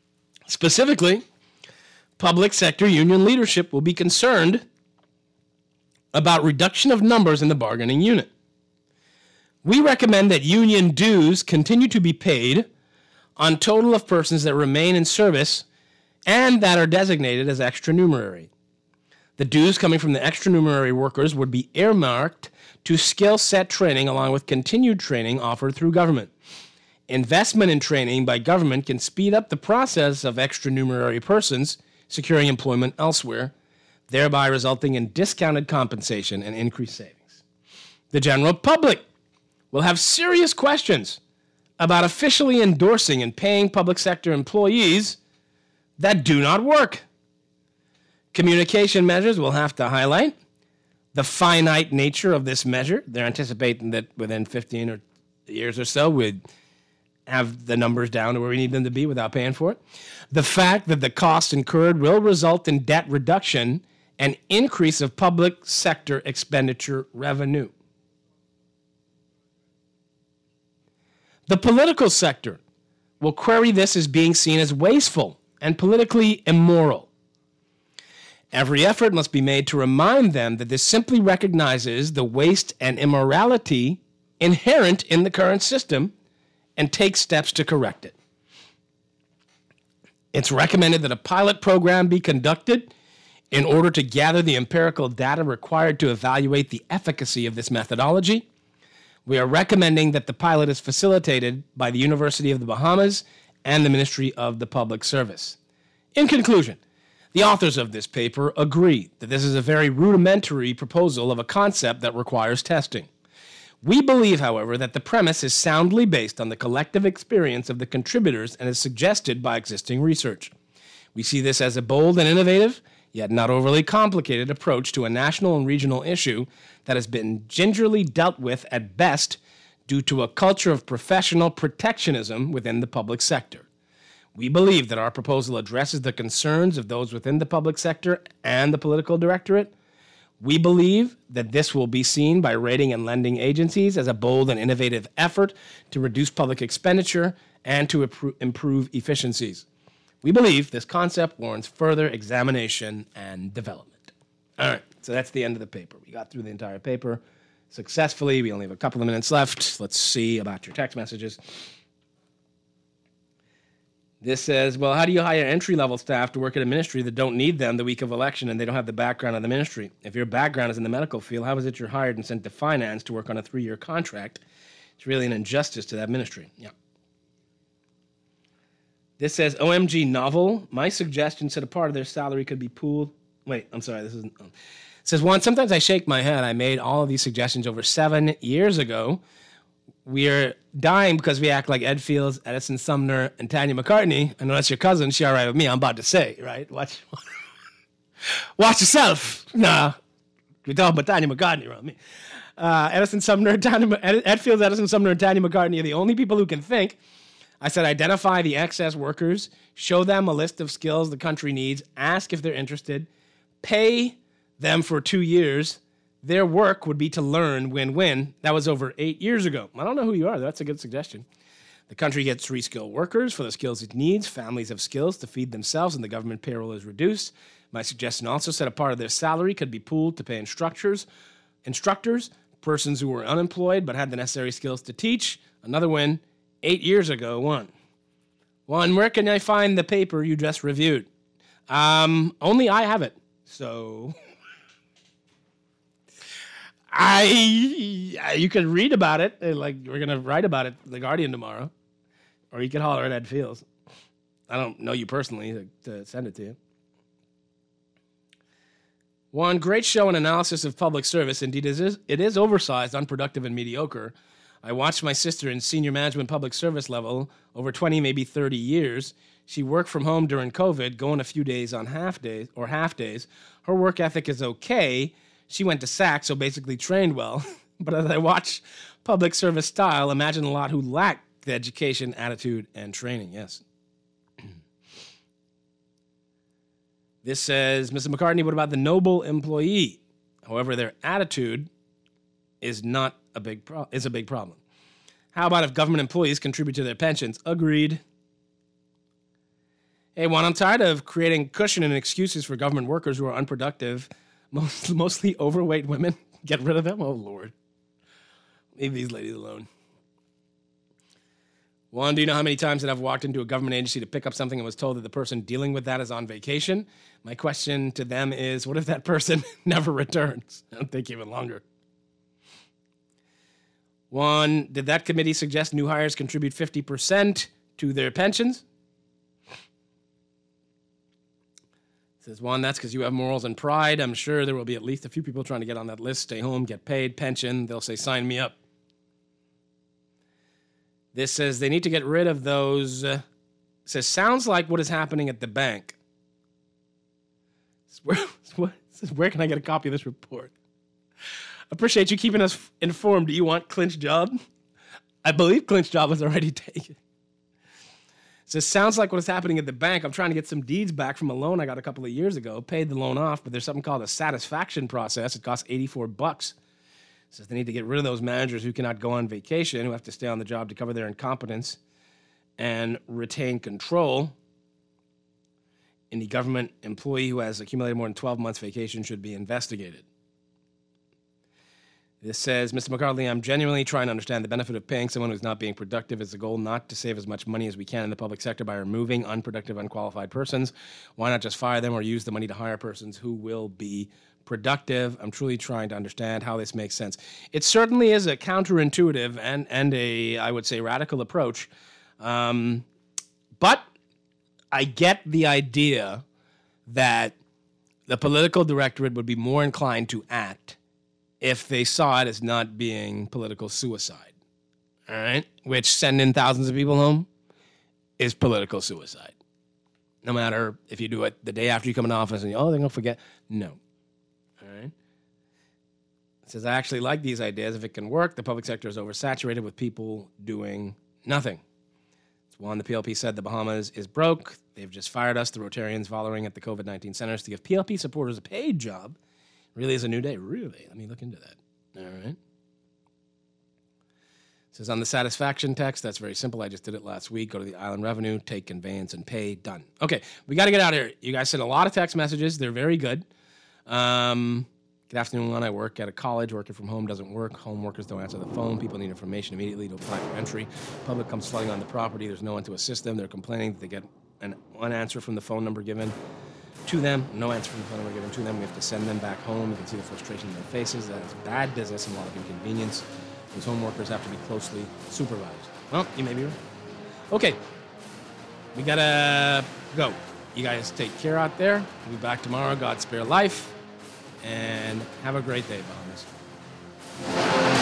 Specifically, public sector union leadership will be concerned about reduction of numbers in the bargaining unit. We recommend that union dues continue to be paid on total of persons that remain in service and that are designated as extranumerary. The dues coming from the extranumerary workers would be earmarked to skill set training along with continued training offered through government. Investment in training by government can speed up the process of extranumerary persons securing employment elsewhere, thereby resulting in discounted compensation and increased savings. The general public will have serious questions about officially endorsing and paying public sector employees that do not work. Communication measures will have to highlight the finite nature of this measure. They're anticipating that within fifteen or years or so, we'd have the numbers down to where we need them to be without paying for it. The fact that the cost incurred will result in debt reduction and increase of public sector expenditure revenue. The political sector will query this as being seen as wasteful and politically immoral. Every effort must be made to remind them that this simply recognizes the waste and immorality inherent in the current system and takes steps to correct it. It's recommended that a pilot program be conducted in order to gather the empirical data required to evaluate the efficacy of this methodology. We are recommending that the pilot is facilitated by the University of the Bahamas and the Ministry of the Public Service. In conclusion, the authors of this paper agree that this is a very rudimentary proposal of a concept that requires testing. We believe, however, that the premise is soundly based on the collective experience of the contributors and is suggested by existing research. We see this as a bold and innovative, yet not overly complicated approach to a national and regional issue that has been gingerly dealt with at best due to a culture of professional protectionism within the public sector. We believe that our proposal addresses the concerns of those within the public sector and the political directorate. We believe that this will be seen by rating and lending agencies as a bold and innovative effort to reduce public expenditure and to improve efficiencies. We believe this concept warrants further examination and development. All right, so that's the end of the paper. We got through the entire paper successfully. We only have a couple of minutes left. Let's see about your text messages. This says, well, how do you hire entry-level staff to work at a ministry that don't need them the week of election and they don't have the background of the ministry? If your background is in the medical field, how is it you're hired and sent to finance to work on a three-year contract? It's really an injustice to that ministry. Yeah. This says, O M G novel. My suggestion said a part of their salary could be pooled. Wait, I'm sorry. This isn't. Oh. It says, one, sometimes I shake my head. I made all of these suggestions over seven years ago. We're dying because we act like Ed Fields, Edison Sumner, and Tanya McCartney. I know that's your cousin. She all right with me. I'm about to say, right? Watch, watch yourself. Nah, we're talking about Tanya McCartney around me. Uh, Edison Sumner, Tanya, Ed, Ed Fields, Edison Sumner, and Tanya McCartney are the only people who can think. I said identify the excess workers, show them a list of skills the country needs, ask if they're interested, pay them for two years. Their work would be to learn win-win. That was over eight years ago. I don't know who you are. That's a good suggestion. The country gets reskilled workers for the skills it needs. Families have skills to feed themselves, and the government payroll is reduced. My suggestion also said a part of their salary could be pooled to pay instructors, instructors, persons who were unemployed but had the necessary skills to teach. Another win. Eight years ago, one. One, where can I find the paper you just reviewed? Um, only I have it. So... I, you can read about it, like we're going to write about it in The Guardian tomorrow, or you can holler at Ed Fields. I don't know you personally to, to send it to you. One, great show and analysis of public service. Indeed, it is, it is oversized, unproductive, and mediocre. I watched my sister in senior management public service level over twenty, maybe thirty years. She worked from home during COVID, going a few days on half days or half days. Her work ethic is okay. She went to S A C, so basically trained well. But as I watch public service style, imagine a lot who lack the education, attitude, and training. Yes. This says, Mister McCartney, what about the noble employee? However, their attitude is not a big pro- is a big problem. How about if government employees contribute to their pensions? Agreed. Hey, Juan, I'm tired of creating cushion and excuses for government workers who are unproductive, most, mostly overweight women. Get rid of them? Oh, Lord. Leave these ladies alone. Juan, do you know how many times that I've walked into a government agency to pick up something and was told that the person dealing with that is on vacation? My question to them is, what if that person never returns? It'll take even longer. Juan, did that committee suggest new hires contribute fifty percent to their pensions? Says Juan, that's because you have morals and pride. I'm sure there will be at least a few people trying to get on that list, stay home, get paid, pension. They'll say, sign me up. This says they need to get rid of those. Uh, says, sounds like what is happening at the bank. Where, says, where can I get a copy of this report? Appreciate you keeping us informed. Do you want Clint's job? I believe Clint's job was already taken. Says, sounds like what is happening at the bank. I'm trying to get some deeds back from a loan I got a couple of years ago. Paid the loan off, but there's something called a satisfaction process. It costs eighty-four bucks. Says they need to get rid of those managers who cannot go on vacation, who have to stay on the job to cover their incompetence and retain control. Any government employee who has accumulated more than twelve months vacation should be investigated. This says, Mister McCarthy, I'm genuinely trying to understand the benefit of paying someone who's not being productive. Is the goal not to save as much money as we can in the public sector by removing unproductive, unqualified persons? Why not just fire them or use the money to hire persons who will be productive? I'm truly trying to understand how this makes sense. It certainly is a counterintuitive and, and a, I would say, radical approach. Um, but I get the idea that the political directorate would be more inclined to act if they saw it as not being political suicide. All right? Which sending thousands of people home is political suicide. No matter if you do it the day after you come in office and, oh, they're going to forget. No. All right? It says, I actually like these ideas. If it can work, the public sector is oversaturated with people doing nothing. It's one, the P L P said the Bahamas is broke. They've just fired us, the Rotarians, volunteering at the COVID nineteen centers to give P L P supporters a paid job. Really is a new day. Really? Let me look into that. All right. It says on the satisfaction text, that's very simple. I just did it last week. Go to the Island Revenue, take conveyance and pay. Done. Okay, we got to get out of here. You guys sent a lot of text messages. They're very good. Um, good afternoon, Lon. I work at a college. Working from home doesn't work. Home workers don't answer the phone. People need information immediately to apply for entry. Public comes flooding on the property. There's no one to assist them. They're complaining that they get an, one answer from the phone number given to them, no answer from the phone number given to them. We have to send them back home. You can see the frustration in their faces. That is bad business and a lot of inconvenience. Those home workers have to be closely supervised. Well, you may be right. Okay, we gotta go. You guys take care out there. We'll be back tomorrow. God spare life. And have a great day, Bahamas.